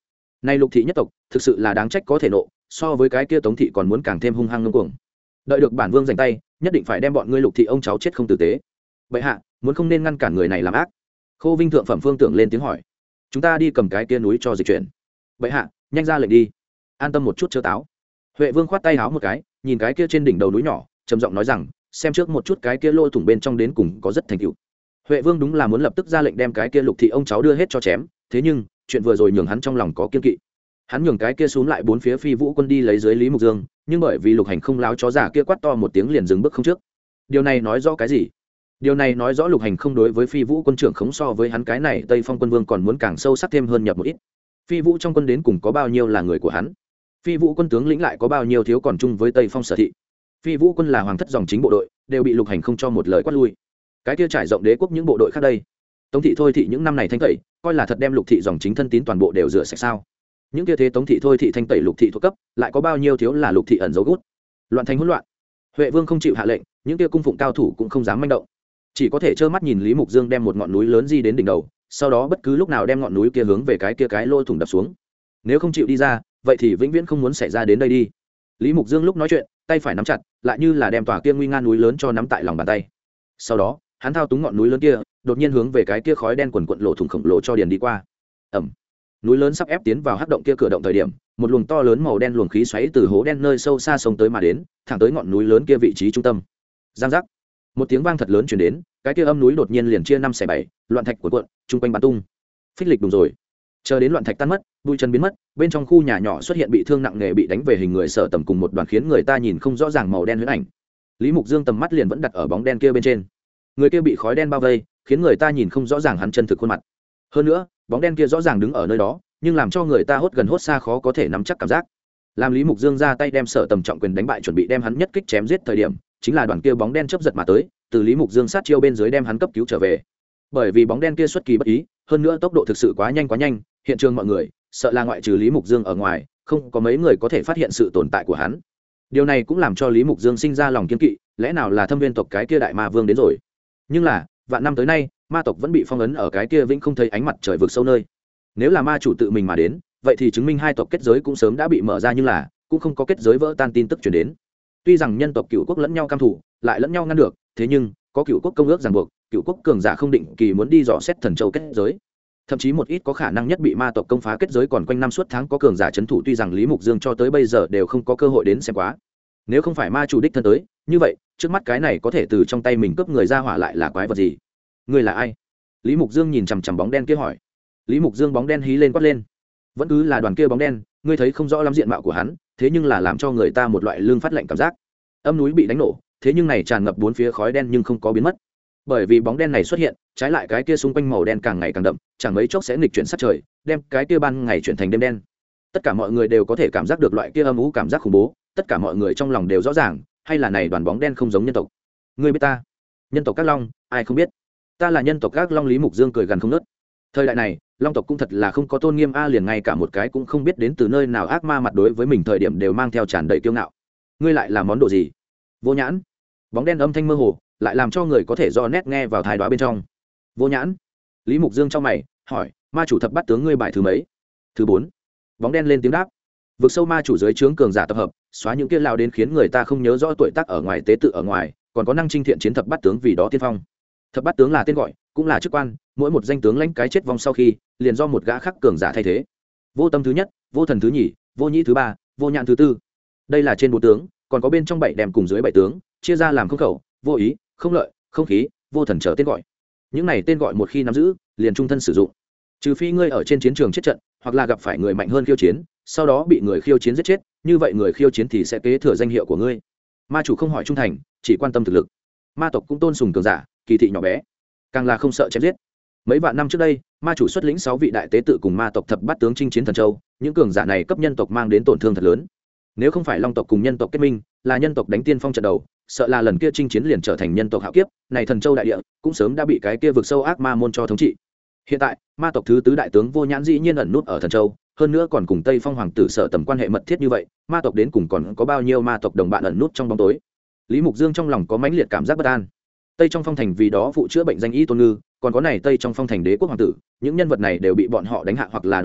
Nay lục thị nhất tộc thực sự là đáng trách có thể nộ, so với cái kia tống thị còn muốn càng thêm hung hăng ngông cuồng. Đợi được bản vương giành tay, nhất định phải đem bọn ngươi lục thị ông cháu chết không tử tế. Bệ hạ, muốn không nên ngăn cản người này làm ác. Khô Vinh thượng phẩm phương tưởng lên tiếng hỏi. Chúng ta đi cầm cái kia núi cho dịch chuyển. Bệ hạ, nhanh ra lệnh đi. An tâm một chút chớ táo. Huệ vương khoát tay háo một cái, nhìn cái kia trên đỉnh đầu núi nhỏ, trầm giọng nói rằng, xem trước một chút cái kia lỗ thủng bên trong đến cùng có rất thành tựu. Huệ vương đúng là muốn lập tức ra lệnh đem cái kia lục thị ông cháu đưa hết cho chém, thế nhưng chuyện vừa rồi nhường hắn trong lòng có kiên kỵ. Hắn nhường cái kia xuống lại bốn phía phi vũ quân đi lấy dưới Lý Mục Dương, nhưng bởi vì lục hành không láo chó giả kia quát to một tiếng liền dừng bước không trước. Điều này nói rõ cái gì? Điều này nói rõ lục hành không đối với phi vũ quân trưởng khống so với hắn cái này Tây Phong quân vương còn muốn càng sâu sắc thêm hơn nhập một ít. Phi vũ trong quân đến cùng có bao nhiêu là người của hắn? Phi vũ quân tướng lĩnh lại có bao nhiêu thiếu còn chung với Tây Phong sở thị? Phi vũ quân là hoàng thất dòng chính bộ đội, đều bị lục hành không cho một lời quát lui. Cái kia trải rộng đế quốc những bộ đội khác đây, Tống thị thôi thị những năm này thanh tẩy, coi là thật đem lục thị dòng chính thân tín toàn bộ đều rửa sạch sao? Những kia thế Tống thị thôi thị thanh tẩy lục thị thuộc cấp, lại có bao nhiêu thiếu là lục thị ẩn dấu gút? Loạn thành hỗn loạn. Huệ vương không chịu hạ lệnh, những kia cung phụng cao thủ cũng không dám manh động, chỉ có thể trơ mắt nhìn Lý Mục Dương đem một ngọn núi lớn di đến đỉnh đầu, sau đó bất cứ lúc nào đem ngọn núi kia hướng về cái kia cái lỗ thủng đập xuống. Nếu không chịu đi ra, vậy thì vĩnh viễn không muốn xảy ra đến đây đi. Lý Mục Dương lúc nói chuyện, tay phải nắm chặt, lại như là đem tòa kia nguy nga núi lớn cho nắm tại lòng bàn tay. Sau đó, hắn thao túng ngọn núi lớn kia, đột nhiên hướng về cái kia khói đen quần quật lỗ thủng khổng lồ cho điền đi qua. Ầm. Núi lớn sắp ép tiến vào hắc động kia cửa động thời điểm, một luồng to lớn màu đen luồng khí xoáy từ hố đen nơi sâu xa sông tới mà đến, thẳng tới ngọn núi lớn kia vị trí trung tâm. Giang giác. Một tiếng vang thật lớn truyền đến, cái kia âm núi đột nhiên liền chia năm xẻ bảy, loạn thạch cuộn cuộn, trung quanh bắn tung. Phích lịch đùng rồi. Chờ đến loạn thạch tan mất, bụi chân biến mất, bên trong khu nhà nhỏ xuất hiện bị thương nặng nề bị đánh về hình người sợ tầm cùng một đoàn khiến người ta nhìn không rõ ràng màu đen huyễn ảnh. Lý Mục Dương tầm mắt liền vẫn đặt ở bóng đen kia bên trên. Người kia bị khói đen bao vây, khiến người ta nhìn không rõ ràng hắn chân thực khuôn mặt. Hơn nữa, bóng đen kia rõ ràng đứng ở nơi đó, nhưng làm cho người ta hốt gần hốt xa khó có thể nắm chắc cảm giác. Làm Lý Mục Dương ra tay đem sợ tầm trọng quyền đánh bại chuẩn bị đem hắn nhất kích chém giết thời điểm, chính là đoàn kia bóng đen chớp giật mà tới, từ Lý Mục Dương sát chiêu bên dưới đem hắn cấp cứu trở về. Bởi vì bóng đen kia xuất kỳ bất ý, hơn nữa tốc độ thực sự quá nhanh quá nhanh, hiện trường mọi người, sợ là ngoại trừ Lý Mục Dương ở ngoài, không có mấy người có thể phát hiện sự tồn tại của hắn. Điều này cũng làm cho Lý Mục Dương sinh ra lòng kiên kỵ, lẽ nào là Thâm Viên tộc cái kia đại ma vương đến rồi? Nhưng là, vạn năm tới nay, ma tộc vẫn bị phong ấn ở cái kia vĩnh không thấy ánh mặt trời vực sâu nơi. Nếu là ma chủ tự mình mà đến, vậy thì chứng minh hai tộc kết giới cũng sớm đã bị mở ra, nhưng là cũng không có kết giới vỡ tan tin tức truyền đến. Tuy rằng nhân tộc cựu quốc lẫn nhau cam thủ, lại lẫn nhau ngăn được, thế nhưng có cựu quốc công ước ràng buộc, cựu quốc cường giả không định kỳ muốn đi dò xét thần châu kết giới. Thậm chí một ít có khả năng nhất bị ma tộc công phá kết giới còn quanh năm suốt tháng có cường giả trấn thủ, tuy rằng Lý Mục Dương cho tới bây giờ đều không có cơ hội đến xem quá. Nếu không phải ma chủ đích thân tới, như vậy, trước mắt cái này có thể từ trong tay mình cướp người ra hỏa lại là quái vật gì? Ngươi là ai? Lý Mục Dương nhìn chằm chằm bóng đen kia hỏi. Lý Mục Dương bóng đen hí lên quát lên. Vẫn cứ là đoàn kia bóng đen, ngươi thấy không rõ lắm diện mạo của hắn, thế nhưng là làm cho người ta một loại lưng phát lạnh cảm giác. Âm núi bị đánh nổ, thế nhưng này tràn ngập bốn phía khói đen nhưng không có biến mất. Bởi vì bóng đen này xuất hiện, trái lại cái kia xung quanh màu đen càng ngày càng đậm, chẳng mấy chốc sẽ nghịch chuyển sát trời, đem cái kia ban ngày chuyển thành đêm đen. Tất cả mọi người đều có thể cảm giác được loại kia âm u cảm giác khủng bố, tất cả mọi người trong lòng đều rõ ràng, hay là này đoàn bóng đen không giống nhân tộc. Ngươi biết ta? Nhân tộc Các Long, ai không biết? Ta là nhân tộc Các Long. Lý Mục Dương cười gần không ngớt. Thời đại này, Long tộc cũng thật là không có tôn nghiêm a, liền ngay cả một cái cũng không biết đến từ nơi nào ác ma mặt đối với mình thời điểm đều mang theo tràn đầy kiêu ngạo. Ngươi lại là món đồ gì? Vô nhãn. Bóng đen âm thanh mơ hồ, lại làm cho người có thể do nét nghe vào thai đoá bên trong. Vô nhãn. Lý Mục Dương trong mày hỏi, ma chủ thập bát tướng ngươi bài thứ mấy? Thứ bốn. Bóng đen lên tiếng đáp. Vực sâu ma chủ dưới trướng cường giả tập hợp, xóa những kia lao đến khiến người ta không nhớ rõ tuổi tác ở ngoài tế tự ở ngoài, còn có năng chinh thiện chiến thập bát tướng vì đó tiên phong. Thập bát tướng là tên gọi, cũng là chức quan, mỗi một danh tướng lãnh cái chết vong sau khi, liền do một gã khác cường giả thay thế. Vô tâm thứ nhất, vô thần thứ nhì, vô nhĩ thứ ba, vô nhãn thứ tư. Đây là trên bốn tướng, còn có bên trong bảy đem cùng dưới bảy tướng, chia ra làm không khẩu, vô ý, không lợi, không khí, vô thần trở tên gọi. Những này tên gọi một khi nắm giữ, liền trung thân sử dụng. Trừ phi ngươi ở trên chiến trường chết trận, hoặc là gặp phải người mạnh hơn khiêu chiến, sau đó bị người khiêu chiến giết chết, như vậy người khiêu chiến thì sẽ kế thừa danh hiệu của ngươi. Ma chủ không hỏi trung thành, chỉ quan tâm thực lực. Ma tộc cũng tôn sùng cường giả, kỳ thị nhỏ bé, càng là không sợ chém giết. Mấy vạn năm trước đây, ma chủ xuất lĩnh sáu vị đại tế tự cùng ma tộc thập bát tướng chinh chiến thần châu, những cường giả này cấp nhân tộc mang đến tổn thương thật lớn. Nếu không phải Long tộc cùng nhân tộc kết minh, là nhân tộc đánh tiên phong trận đầu, sợ là lần kia chinh chiến liền trở thành nhân tộc hạo kiếp, này thần châu đại địa cũng sớm đã bị cái kia vực sâu ác ma môn cho thống trị. Hiện tại, ma tộc thứ tứ đại tướng Vô Nhãn dĩ nhiên ẩn nút ở thần châu, hơn nữa còn cùng Tây Phong hoàng tử Sở Tầm quan hệ mật thiết như vậy, ma tộc đến cùng còn có bao nhiêu ma tộc đồng bạn ẩn nút trong bóng tối. Lý Mục Dương trong lòng có mãnh liệt cảm giác bất an. Tây trong phong thành vì đó phụ chữa bệnh danh y Tôn Ngư, còn có này Tây trong phong thành đế quốc hoàng tử, những nhân vật này đều bị bọn họ đánh hạ hoặc là đoạt thể,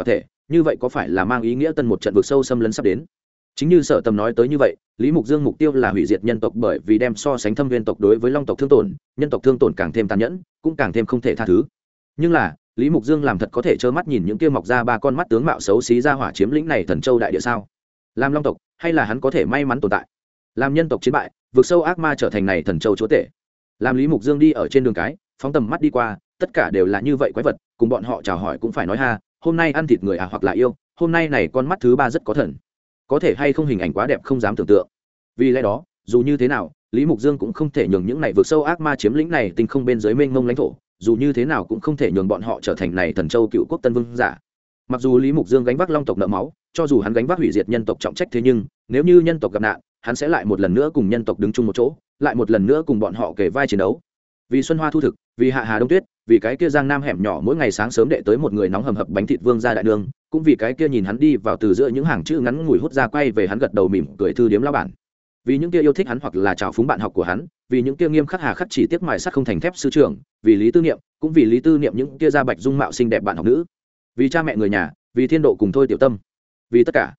như vậy có phải là mang ý nghĩa tân một trận vực sâu xâm lấn sắp đến? Chính như Sở Tầm nói tới như vậy, Lý Mục Dương mục tiêu là hủy diệt nhân tộc, bởi vì đem so sánh thâm viên tộc đối với long tộc thương tổn, nhân tộc thương tổn càng thêm tàn nhẫn, cũng càng thêm không thể tha thứ. Nhưng là Lý Mục Dương làm thật có thể trơ mắt nhìn những kia mọc ra ba con mắt tướng mạo xấu xí ra hỏa chiếm lĩnh này thần châu đại địa sao? Làm long tộc, hay là hắn có thể may mắn tồn tại? Làm nhân tộc chiến bại, vực sâu ác ma trở thành này thần châu chúa tể. Làm Lý Mục Dương đi ở trên đường cái, phóng tầm mắt đi qua, tất cả đều là như vậy quái vật, cùng bọn họ chào hỏi cũng phải nói ha, hôm nay ăn thịt người à, hoặc là yêu, hôm nay này con mắt thứ ba rất có thần. Có thể hay không hình ảnh quá đẹp không dám tưởng tượng. Vì lẽ đó, dù như thế nào, Lý Mục Dương cũng không thể nhường những này vượt sâu ác ma chiếm lĩnh này tinh không bên dưới mênh mông lãnh thổ, dù như thế nào cũng không thể nhường bọn họ trở thành này thần châu cựu quốc tân vương giả. Mặc dù Lý Mục Dương gánh vác long tộc nợ máu, cho dù hắn gánh vác hủy diệt nhân tộc trọng trách, thế nhưng nếu như nhân tộc gặp nạn, hắn sẽ lại một lần nữa cùng nhân tộc đứng chung một chỗ, lại một lần nữa cùng bọn họ kề vai chiến đấu. Vì xuân hoa thu thực, vì hạ hà đông tuyết, vì cái kia giang nam hẻm nhỏ mỗi ngày sáng sớm đệ tới một người nóng hầm hập bánh thịt vương gia đại đường, cũng vì cái kia nhìn hắn đi vào từ giữa những hàng chữ ngắn ngủi hút ra quay về hắn gật đầu mỉm cười thư điếm lao bản, vì những kia yêu thích hắn hoặc là chào phúng bạn học của hắn, vì những kia nghiêm khắc hà khắc chỉ tiếc mài sắt không thành thép sư trưởng, vì Lý Tư Niệm, cũng vì Lý Tư Niệm những kia da bạch dung mạo xinh đẹp bạn học nữ, vì cha mẹ người nhà, vì thiên độ cùng thôi tiểu tâm, vì tất cả,